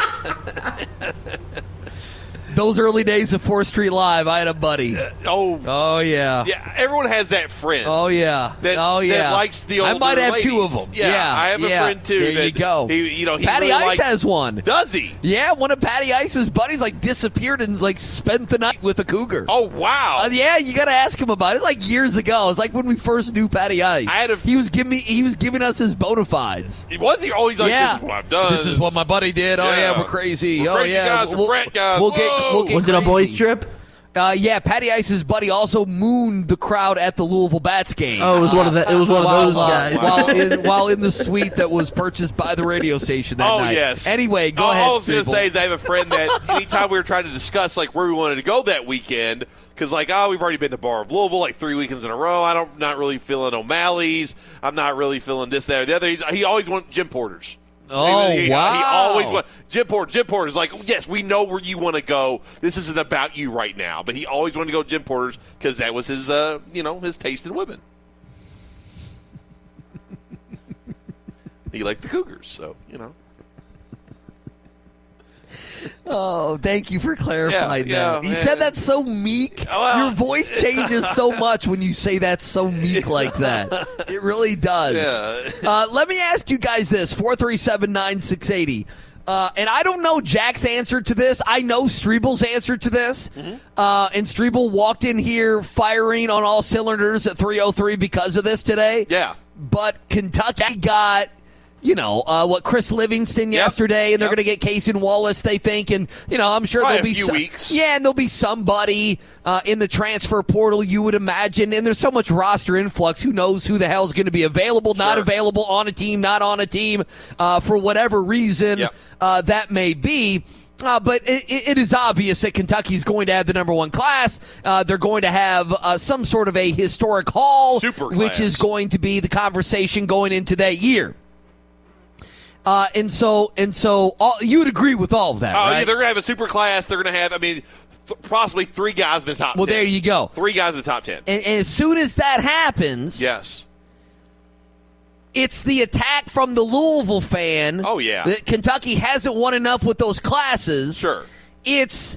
Those early days of fourth Street Live, I had a buddy. Oh, Oh, yeah. yeah. Everyone has that friend. Oh, yeah. That, oh, yeah. that likes the older I might have ladies. two of them. Yeah, Yeah, I have yeah. a friend too. There that you go. He, you know, he Patty really Ice likes- has one. Does he? Yeah, one of Patty Ice's buddies like disappeared and like spent the night with a cougar. Oh wow! Uh, yeah, you got to ask him about it. It's like years ago. It's like when we first knew Patty Ice. I had a- he was giving me. He was giving us his bona fides. Was he always like, yeah, "This is what I've done. This is what my buddy did. Oh yeah, Yeah. we're crazy. We're oh crazy yeah, guys, we're we'll, frat guys. we'll get. Whoa. We'll get Was it a crazy. boys trip? Uh, yeah, Patty Ice's buddy also mooned the crowd at the Louisville Bats game. Oh, it was one of the. It was one of while, those uh, guys. while, in, while in the suite that was purchased by the radio station that Oh night. yes. Anyway, go all, ahead. All I was going to Staples. say is I have a friend that anytime we were trying to discuss like where we wanted to go that weekend, because like oh we've already been to Bar of Louisville like three weekends in a row. I don't not really feeling O'Malley's. I'm not really feeling this that or the other. He's, he always wanted Jim Porter's. Oh, he, he, wow. He always went. Jim Porter, Jim Porter is like, yes, we know where you want to go. This isn't about you right now. But he always wanted to go to Jim Porter's because that was his, uh, you know, his taste in women. He liked the Cougars, so, you know. Oh, thank you for clarifying Yeah, that. yeah, You yeah. said that so meek. Well- Your voice changes so much when you say that so meek like that. It really does. Yeah. Uh, let me ask you guys this, four three seven, nine six eight zero. Uh, and I don't know Jack's answer to this. I know Strebel's answer to this. Mm-hmm. Uh, and Strebel walked in here firing on all cylinders at three oh three because of this today. Yeah. But Kentucky got, you know, uh, what, Chris Livingston Yep. yesterday, and they're Yep. going to get Cason Wallace, they think. And, you know, I'm sure Probably there'll a be few some, weeks. Yeah, and there'll be somebody uh, in the transfer portal, you would imagine. And there's so much roster influx. Who knows who the hell is going to be available, not Sure. available, on a team, not on a team, uh, for whatever reason Yep. uh, that may be. Uh, but it, it is obvious that Kentucky's going to have the number one class. Uh, they're going to have uh, some sort of a historic haul, Super which class. is going to be the conversation going into that year. Uh, and so, and so, all, you would agree with all of that, Oh, right? yeah, they're going to have a super class. They're going to have, I mean, th- possibly three guys in the top well, ten. there you go. Three guys in the top ten. And, and as soon as that happens, Yes. it's the attack from the Louisville fan. Oh, yeah. That Kentucky hasn't won enough with those classes. Sure. It's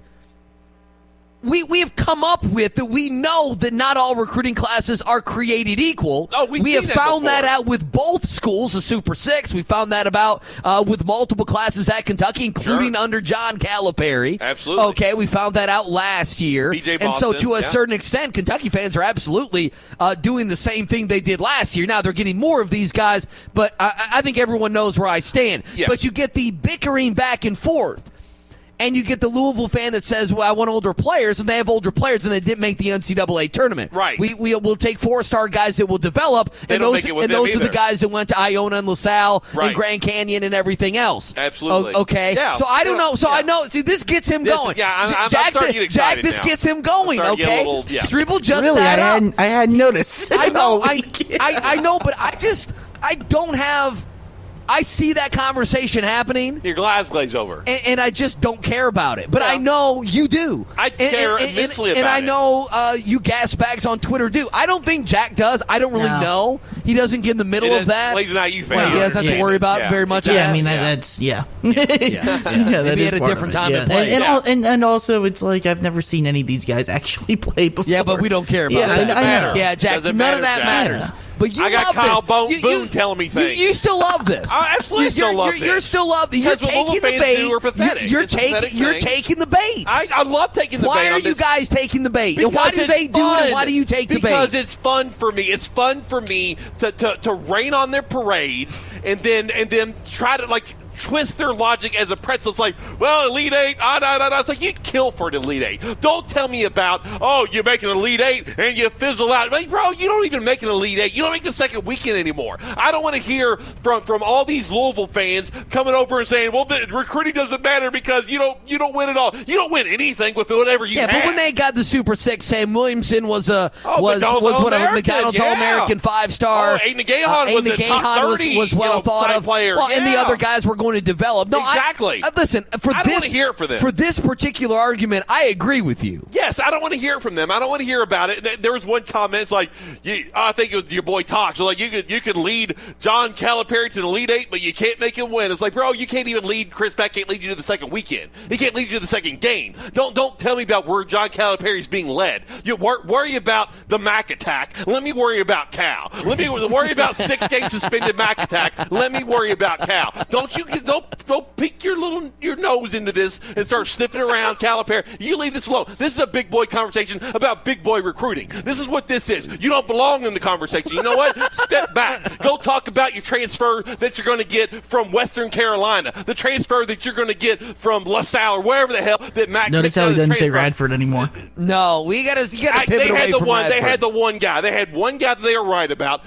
we we have come up with that we know that not all recruiting classes are created equal. Oh, we've we seen have that found before. that out with both schools, the Super Six. We found that about uh, with multiple classes at Kentucky, including Sure. under John Calipari. Absolutely. Okay, we found that out last year. B J and so Boston, to a yeah. certain extent, Kentucky fans are absolutely uh, doing the same thing they did last year. Now they're getting more of these guys, but I, I think everyone knows where I stand. Yeah. But you get the bickering back and forth. And you get the Louisville fan that says, well, I want older players, and they have older players, and they didn't make the N C double A tournament. Right. We, we, we'll take four-star guys that will develop, They and don't those, make it with and them those are the either. guys that went to Iona and LaSalle Right. and Grand Canyon and everything else. Absolutely. O- okay? Yeah. So I don't Yeah. know. So I Yeah. know. See, this gets him This- going. yeah, I'm- I'm Jack, starting to get Jack, excited this now. gets him going, I'm starting to get okay? a little- yeah. Strebel just Really, I sat up. hadn't, I hadn't noticed. I know. all I, week. I I know, but I just I don't have. I see that conversation happening. Your glass glaze over. And, and I just don't care about it. But Yeah. I know you do. I And- care and, immensely and, about and I it. know uh, you gas bags on Twitter do. I don't think Jack does. I don't really No. know. He doesn't get in the middle It of is- that. well, he's an I U fan. Well, he doesn't have to Yeah. worry about Yeah. very much. Yeah, of I that. mean that, Yeah. that's yeah. yeah. yeah, Yeah. that Maybe is at a part different of it. time yeah. and place. And, and, Yeah. al- and and also it's like I've never seen any of these guys actually play before. Yeah, but we don't care about Yeah, that. I, I matter. know. Yeah, Jack, Doesn't none matter, of that Jack. matters. Yeah. But you I got love Kyle this. Bo- You- Boone you- telling me you- things. You, still love this. I absolutely You're- still you're, love you're, You're this. still love. You're Because what taking Louisville the fans bait. do are pathetic. You're, you're It's a taking. pathetic You're thing. taking the bait. I, I love taking the Why bait are on you this. guys taking the bait? And Because why do it's they do it? fun. And why do you take the bait? Because it's fun for me. It's fun for me to, to, to rain on their parades and then and then try to like twist their logic as a pretzel. It's like, well, Elite Eight, ah, da, da, da. It's like, you kill for an Elite Eight. Don't tell me about, oh, you make an Elite Eight and you fizzle out. Like, bro, you don't even make an Elite Eight. You don't make the second weekend anymore. I don't want to hear from, from all these Louisville fans coming over and saying, well, the recruiting doesn't matter because you don't you don't win it all. You don't win anything with whatever you yeah, have. but when they got the Super Six, Sam Williamson was a Oh, was McDonald's was one of a All-American, McDonald's yeah. All-American five star. Oh, Aiden Gahan was a top thirty, was, was well you know, thought type of. player. Well, and the Yeah. other guys were going to develop. No, I- Exactly. I, listen, for I don't this wanna hear it for them. for this particular argument, I agree with you. Yes, I don't want to hear from them. I don't want to hear about it. Th- There was one comment. It's like, you, I think it was your boy Talk. So like, you could you could lead John Calipari to the Elite Eight, but you can't make him win. It's like, bro, you can't even lead Chris Beck. Can't lead you to the second weekend. He can't lead you to the second game. Don't don't tell me about where John Calipari is being led. You wor- worry about the Mac attack. Let me worry about Cal. Let me worry about six game suspended Mac attack. Let me worry about Cal. Don't you don't don't peek your little your nose into this and start sniffing around Calipari. You leave this alone. This is a big boy conversation about big boy recruiting. This is what this is. You don't belong in the conversation. You know what? Step back. Go talk about your transfer that you're going to get from Western Carolina, the transfer that you're going to get from LaSalle or wherever the hell that Mac. Notice how he does doesn't say transfer. Radford anymore. No, we got to you got to I, pivot they away had the from one. Radford. They had the one guy. They had one guy that they were right about.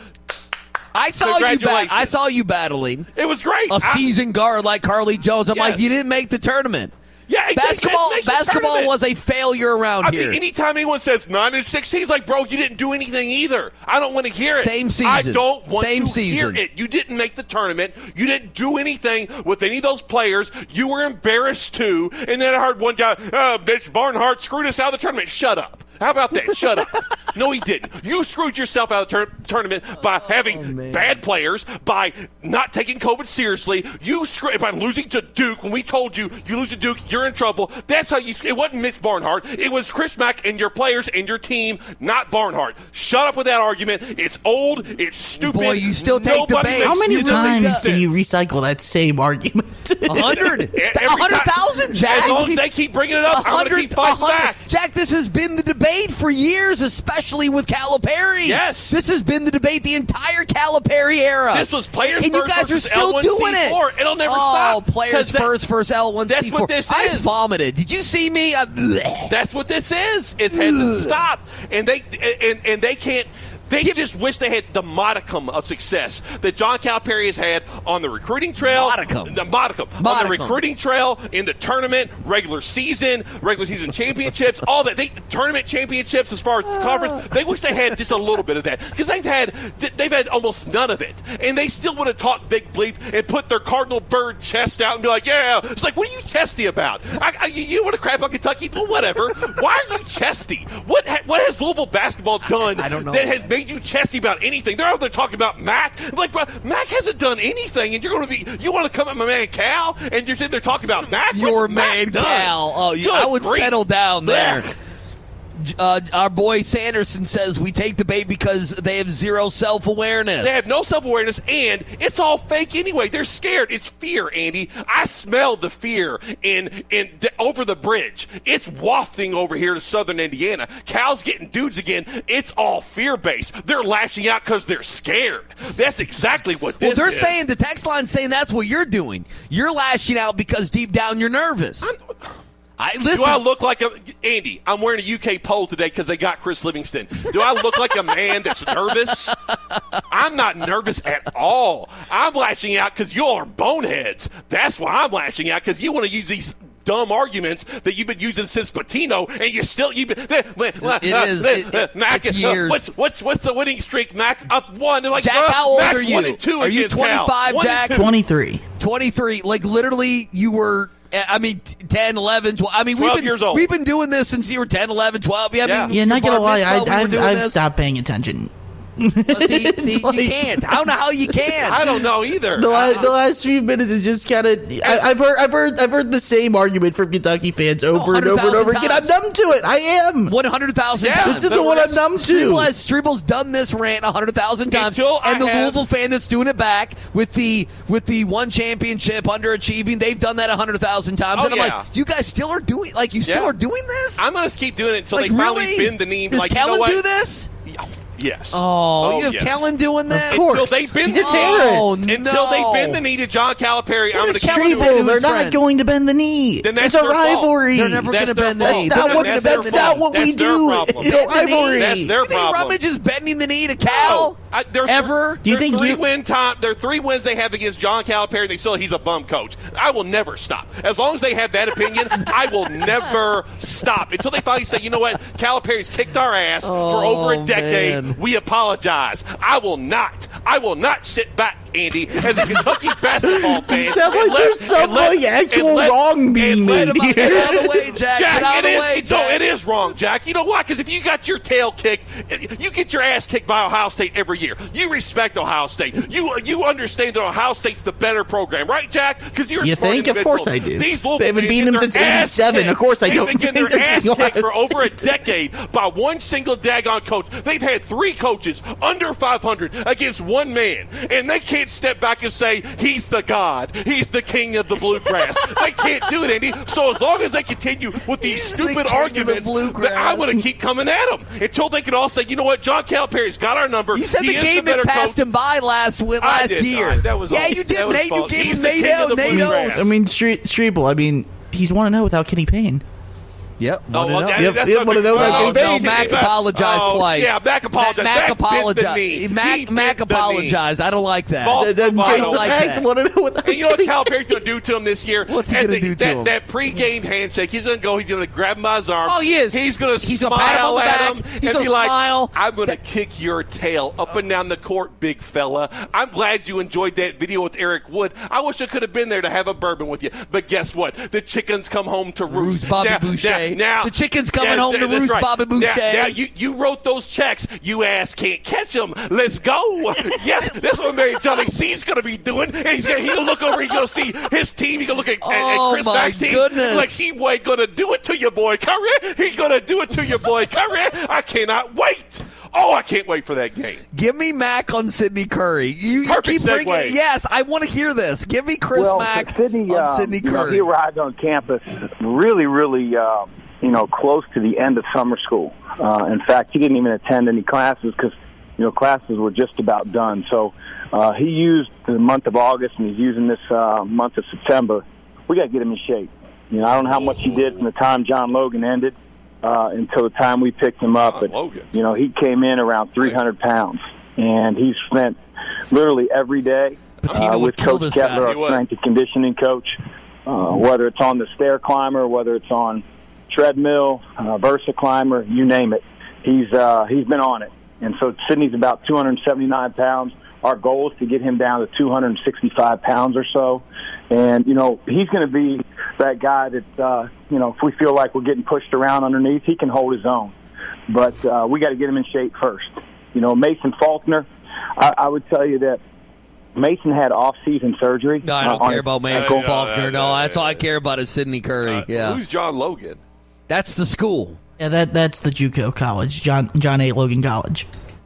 I saw you. Ba- Congratulations. I saw you battling It was great. a I- seasoned guard like Carly Jones. I'm like, Yes. you didn't make the tournament. Yeah, they basketball. can't make the Basketball tournament. was a failure around I here. mean, anytime anyone says nine and sixteen, it's like, bro, you didn't do anything either. I don't want to hear it. Same season. I don't want Same to season. hear it. You didn't make the tournament. You didn't do anything with any of those players. You were embarrassed too. And then I heard one guy, uh, Mitch Barnhart screwed us out of the tournament. Shut up. How about that? Shut up. No, he didn't. You screwed yourself out of the tur- tournament by having oh, bad players, by not taking COVID seriously. You screwed by losing to Duke. When we told you you lose to Duke, you're in trouble. That's how you. It wasn't Mitch Barnhart. It was Chris Mack and your players and your team, not Barnhart. Shut up with that argument. It's old. It's stupid. Boy, you still take Nobody the bait. makes How many it doesn't make times can you sense. recycle that same argument? A hundred. Every A hundred time- thousand, Jack. As long as they keep bringing it up, I'm going to keep fighting back. Jack, this has been the debate for years, especially with Calipari. Yes. This has been the debate the entire Calipari era. This was players and you first guys are versus still L one C doing it. It'll never oh, stop. Oh, players 'Cause that- first versus L one C four. That's what this I is. vomited. Did you see me? I, bleh. That's what this is. It hasn't stopped, and they and and they can't. They just wish they had the modicum of success that John Calipari has had on the recruiting trail. Modicum. The modicum. On Modicum. the recruiting trail, in the tournament, regular season, regular season championships, all that. They tournament championships as far as the conference. They wish they had just a little bit of that because they've had they've had almost none of it, and they still would have talked big bleep and put their cardinal bird chest out and be like, "Yeah." It's like, what are you chesty about? I, I, you want to crap on Kentucky? Well, whatever. Why are you chesty? What ha, what has Louisville basketball done I don't know. that has made you chesty about anything? They're out there talking about Mac. Like, bro, Mac hasn't done anything, and you're going to be, you want to come at my man Cal, and you're sitting there talking about Mac? Your What's Mac man done? Cal. Oh, Good I would grief. settle down there. Blech. Uh, our boy Sanderson says we take the bait because they have zero self-awareness. They have no self-awareness, and it's all fake anyway. They're scared. It's fear, Andy. I smell the fear in in the, over the bridge. It's wafting over here to southern Indiana. Cal's getting dudes again. It's all fear-based. They're lashing out because they're scared. That's exactly what this Well, they're is. saying, the text line saying that's what you're doing. You're lashing out because deep down you're nervous. I'm, I listen. Do I look like a Andy? I'm wearing a U K polo today because they got Chris Livingston. Do I look like a man that's nervous? I'm not nervous at all. I'm lashing out because you all are boneheads. That's why I'm lashing out, because you want to use these dumb arguments that you've been using since Patino, and you still you've been. It is. It- it- Mac, it's years. What's what's what's the winning streak? Mac up one. They're like, Jack, uh, how old Mac's are you? One and two Are you against Cal. twenty-five, One and Jack? two. twenty-three. twenty-three. Like, literally, you were, I mean, ten, eleven, twelve. I mean, we've twelve been, years old. We've been doing this since you were ten, eleven, twelve. Yeah, I Yeah. mean, Yeah, not your gonna bar lie, I, mitzvah, we were I've, doing I've this. stopped paying attention. Well, see, see Like- you can't. I don't know how you can. I don't know either. The, la- I- the last few minutes is just kind of. I've heard, I've heard, I've heard the same argument from Kentucky fans over and over and over again. I'm numb to it. I am. one hundred thousand Yeah, times. This is the one I'm numb to. Streeble has, Streeble's done this rant one hundred thousand times. Until I and the have- Louisville fan that's doing it back with the with the one championship underachieving, they've done that one hundred thousand times. Oh, and I'm yeah. like, you guys still are doing, like, you still Yeah. are doing this? I'm going to keep doing it until like, they finally really? bend the knee. and be Does like, Kellen you know what? do this? Yes. Oh, you have yes. Kellen doing this? Of course. Until they bend He's a the terrorist. Oh, Until no. they bend the knee to John Calipari, I'm going does to keep Kellen doing do? it. People, they're His not friend. going to bend the knee. Then that's It's a their fault. rivalry. They're never That's going to their bend the fault. knee. That's not They're what. never That's gonna That's their not fault. what we That's their do problem. in a Bend the knee? rivalry. That's their You think problem. Rummage is bending the knee to Cal? I, they're Ever? Th- Do you they're think three you- win time? They're three wins they have against John Calipari. They still he's a bum coach. I will never stop as long as they have that opinion. I will never stop until they finally say, you know what, Calipari's kicked our ass for over a Oh, decade. man. We apologize. I will not. I will not sit back, Andy, as a Kentucky basketball fan. You sound and like there's some, and let- like, actual and let- wrong being and let made him- here. Get out of the way, Jack. Jack, Get out of it the is, way, no, Jack. it is wrong, Jack. You know why? Because if you got your tail kicked, you get your ass kicked by Ohio State every year. You respect Ohio State. You you understand that Ohio State's the better program, right, Jack? Because you're a You smart think? Of individual. course I do. These Louisville They haven't fans beaten get them their since ass eighty-seven. kicked. Of course I They've don't been getting think their they're ass beating kicked for Ohio over a State. decade by one single daggone coach. They've had three coaches under five hundred against one man, and they can't step back and say he's the god, he's the king of the bluegrass. They can't do it, Andy. So as long as they continue with these He's the stupid king of the arguments, bluegrass. that I want to keep coming at them until they can all say, you know what, John Calipari's got our number. You said he the is game the better that passed coach. him by last wi- I last did year. not. That was yeah, all- you did. that was Nate, you false. gave He's him the Nate king of out. the Nate bluegrass. out. I mean, Stre- Streeble. I mean, he's one to know without Kenny Payne. Yep. Oh, well, that, Yep, that's yep, not wanna the- know that oh, game No, page? Mac apologized oh, twice. Yeah, Mac apologized. Mac, Mac apologized. He Mac, Mac apologized. I don't like that. False That doesn't bravado. change the like fact. that. Want to know what that And you know what Calipari's going to do to him this year? What's he At gonna the- do to that, him? That pregame handshake. He's going to go. He's going to grab him by his arm. Oh, he is. He's going to He's smile gonna pat him on the at back. him He's and gonna be like, smile. "I'm going to kick your tail up and down the court, big fella. I'm glad you enjoyed that video with Eric Wood. I wish I could have been there to have a bourbon with you. But guess what? The chickens come home to roost. Roost Bobby now, Boucher. Now, now, The chicken's coming yeah, home to that's roost right. Bobby Boucher. Now, now you, you wrote those checks. You ass can't catch them. Let's go. Yes, that's what Mary Johnny C's going to be doing. And he's going to look over. He's going to see his team. He's going to look at, at, Oh, at Chris my Mack's team. goodness. Like, she boy going to do it to your boy Curry. He's going to do it to your boy Curry. I cannot wait. Oh, I can't wait for that game. Give me Mac on Sidney Curry. You Perfect keep bringing. segue. Yes, I want to hear this. Give me Chris well, Mack Sidney, on uh, Sidney you know, Curry. he arrived on campus really, really, uh, you know, close to the end of summer school. Uh, in fact, he didn't even attend any classes because, you know, classes were just about done. So uh, he used the month of August, and he's using this uh, month of September. We got to get him in shape. You know, I don't know how much he did from the time John Logan ended uh, until the time we picked him up. John But, Logan. you know, he came in around three hundred pounds, and he spent literally every day Patino uh, would with kill Coach this guy. Kettler, He our would. strength and conditioning coach, uh, whether it's on the stair climber, whether it's on treadmill, uh, Versa climber, you name it. He's uh, he's been on it. And so Sidney's about two hundred seventy-nine pounds. Our goal is to get him down to two hundred sixty-five pounds or so. And, you know, he's going to be that guy that, uh, you know, if we feel like we're getting pushed around underneath, he can hold his own. But uh, we got to get him in shape first. You know, Mason Faulkner, I, I would tell you that Mason had off-season surgery. No, I don't uh, on care his about Mason ankle. Faulkner. No, no, that's no, all I no. care about is Sidney Curry. Uh, yeah, Who's John Logan? that's the school. Yeah, that that's the JUCO college, John John A. Logan College.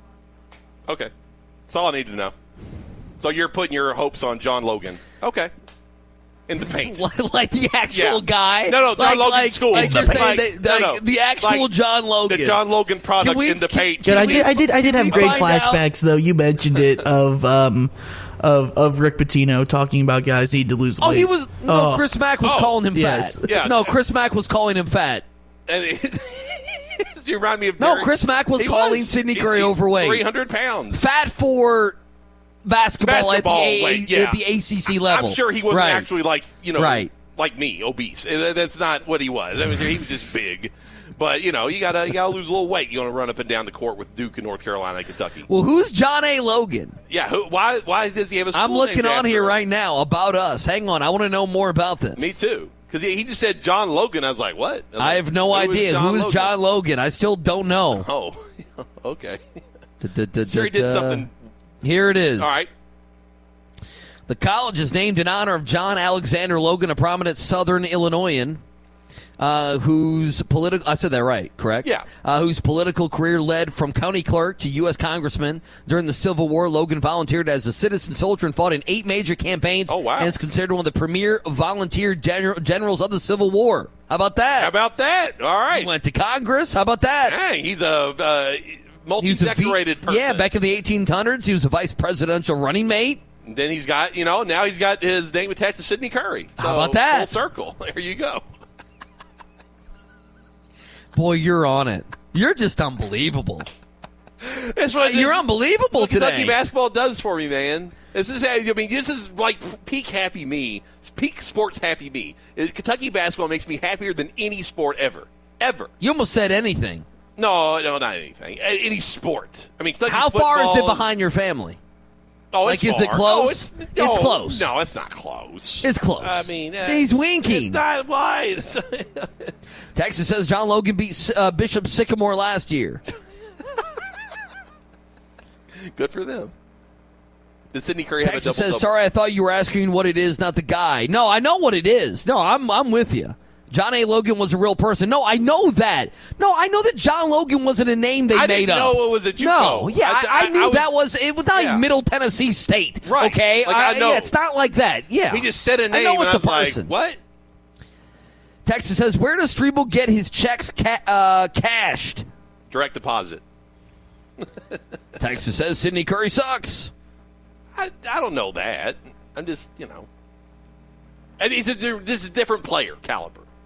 Okay. That's all I need to know. So you're putting your hopes on John Logan. Okay. In the paint. like, like the actual Yeah. guy. No, no, John like, Logan like, School. Like The you're saying paint. that- No, like no. the actual Like John Logan. The John Logan product Can we- in the can- paint. Good, I we- did I did I did have we great find out- flashbacks though. You mentioned it of um of of Rick Pitino talking about guys need to lose weight. Oh, he was. No, Oh. Chris Mack was Oh, calling him yes. fat. Yeah. No, Chris Mack was calling him fat. And it, you remind me of No, Derek- Chris Mack was He calling was. Sidney He's- Curry he's overweight. three hundred pounds. Fat for basketball, Basketball at, the A- weight, yeah. at the A C C level. I'm sure he wasn't right. actually like, you know, Right. like me, obese. Uh, That's not what he was. I mean, he was just big. But, you know, you gotta you gotta lose a little weight. You want to run up and down the court with Duke and North Carolina and Kentucky. Well, who's John A. Logan? Yeah, who, why why does he have a school I'm looking named on after here him? right now about us. Hang on, I want to know more about this. Me too. Because he, he just said John Logan. I was like, what? I, was I like, have no who is idea. Who is Logan? John Logan? I still don't know. Oh, okay. Da-da-da-da-da. Sure he did something. Here it is. All right. The college is named in honor of John Alexander Logan, a prominent Southern Illinoisan, uh, whose political I said that right, correct? Yeah. Uh, whose political career led from county clerk to U S congressman during the Civil War. Logan volunteered as a citizen soldier and fought in eight major campaigns. Oh, wow. And is considered one of the premier volunteer gener- generals of the Civil War. How about that? How about that? All right. He went to Congress. How about that? Dang, he's a uh, He was a V- multi-decorated person. Yeah, back in the eighteen hundreds, he was a vice presidential running mate. And then he's got, you know, now he's got his name attached to Sidney Curry. So, How about that? Full circle. There you go. Boy, you're on it. You're just unbelievable. That's what Uh, you're unbelievable what Kentucky today. basketball does for me, man. This is, I mean, this is like peak happy me, peak sports happy me. Uh, Kentucky basketball makes me happier than any sport ever, ever. You almost said anything. No, no, not anything. A- Any sport. I mean, Kentucky How far is it football- behind your family? Oh, like, it's is it far. close? No, it's, It's no, close. No, it's not close. It's close. I mean, uh, He's winking. It's not wide. Texas says John Logan beat uh, Bishop Sycamore last year. Good for them. Did Sidney Curry have a double Texas says, double? sorry, I thought you were asking what it is, not the guy. No, I know what it is. No, I'm I'm with you. John A. Logan was a real person. No, I know that. No, I know that John Logan wasn't a name they I made didn't up. know it was a JUCO. No, yeah, I, I, I- knew I was- that was it was not Yeah. even Middle Tennessee State. Right. Okay, Like, I know. yeah, it's not like that. Yeah, He just said a I name, know and it's I a was person. like, what? Texas says, where does Strebel get his checks ca- uh, cashed? Direct deposit. Texas says Sidney Curry sucks. I, I don't know that. I'm just, you know. And he's a, this is a different player caliber.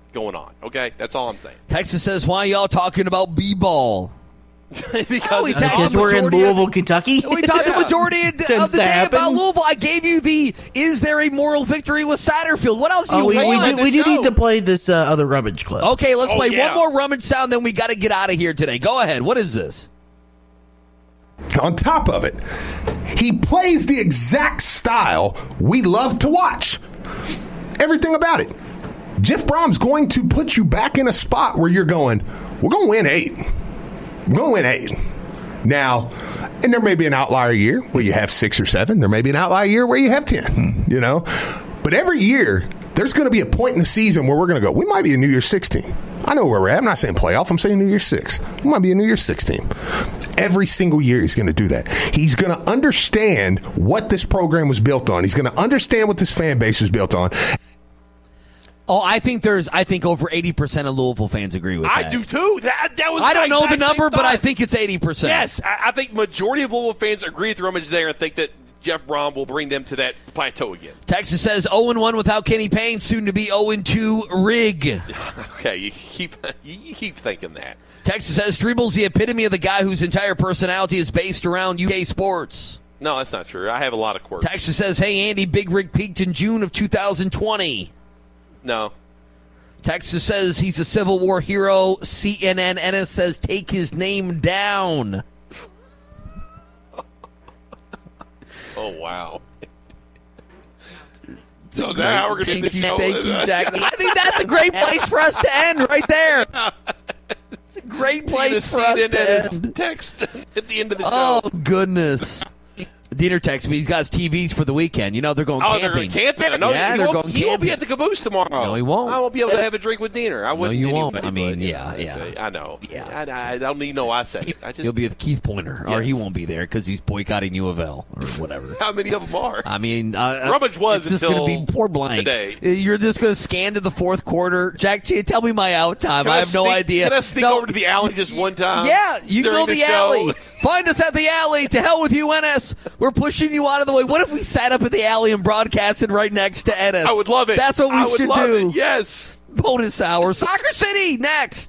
going on. Okay, that's all I'm saying. Texas says, why y'all talking about b-ball? because we Because we're in Louisville, of, Kentucky. We talked Yeah. the majority of, of the day happen. about Louisville. I gave you the, is there a moral victory with Satterfield? What else do Oh, you we, we want? do, we do need to play this uh, other rummage clip. Okay, let's Oh, play yeah. one more rummage sound, then we got to get out of here today. Go ahead. What is this? On top of it, he plays the exact style we love to watch. Everything about it. Jeff Brom's going to put you back in a spot where you're going, we're going to win eight. We're going to win eight. Now, and there may be an outlier year where you have six or seven. There may be an outlier year where you have ten, you know. But every year, there's going to be a point in the season where we're going to go, we might be a New Year's Six team. I know where we're at. I'm not saying playoff. I'm saying New Year's Six. We might be a New Year's Six team. Every single year he's going to do that. He's going to understand what this program was built on. He's going to understand what this fan base was built on. Oh, I think there's. I think over eighty percent of Louisville fans agree with I that. do too. That that was. I don't my know the exact same number, but I thought. think it's eighty percent. Yes, I, I think majority of Louisville fans agree with Rummage there and think that Jeff Brom will bring them to that plateau again. Texas says oh and one without Kenny Payne, soon to be oh and two rig. Okay, you keep you keep thinking that. Texas says Strebel's the epitome of the guy whose entire personality is based around U K sports. No, that's not true. I have a lot of quirks. Texas says, hey, Andy, Big Rig peaked in June of two thousand twenty. No. Texas says he's a Civil War hero. C N N Ennis says take his name down. Oh, wow. So is that how we're going to Thank end the you, show? thank you, Jack. I think that's a great place for us to end right there. It's a great place for us to end. Text at the end of the show. Oh, goodness. Diener texts me. He's got his T Vs for the weekend. You know, they're going Oh, camping. they're going camping. No, yeah, he they're won't, going he camping. won't be at the caboose tomorrow. No, he won't. I won't be able to have a drink with Diener. I wouldn't. you won't. anyway, I mean, but, yeah, I yeah. say- I know. Yeah. I, I don't need no I say it. I just, He'll be with Keith Pointer, or Yes. he won't be there because he's boycotting U of L or whatever. How many of them are? I mean, uh, Rummage was it's just until going to be poor blank. today. You're just going to scan to the fourth quarter. Jack, G, tell me my out time. Can I have no sneak- idea. Can I sneak No, over to the alley just one time? Yeah, you can during go to the, show? alley. Find us at the alley. To hell with you, Ennis. We're pushing you out of the way. What if we sat up at the alley and broadcasted right next to Ennis? I would love it. That's what we I would should love do. It. Yes. Bonus hour. Soccer City next.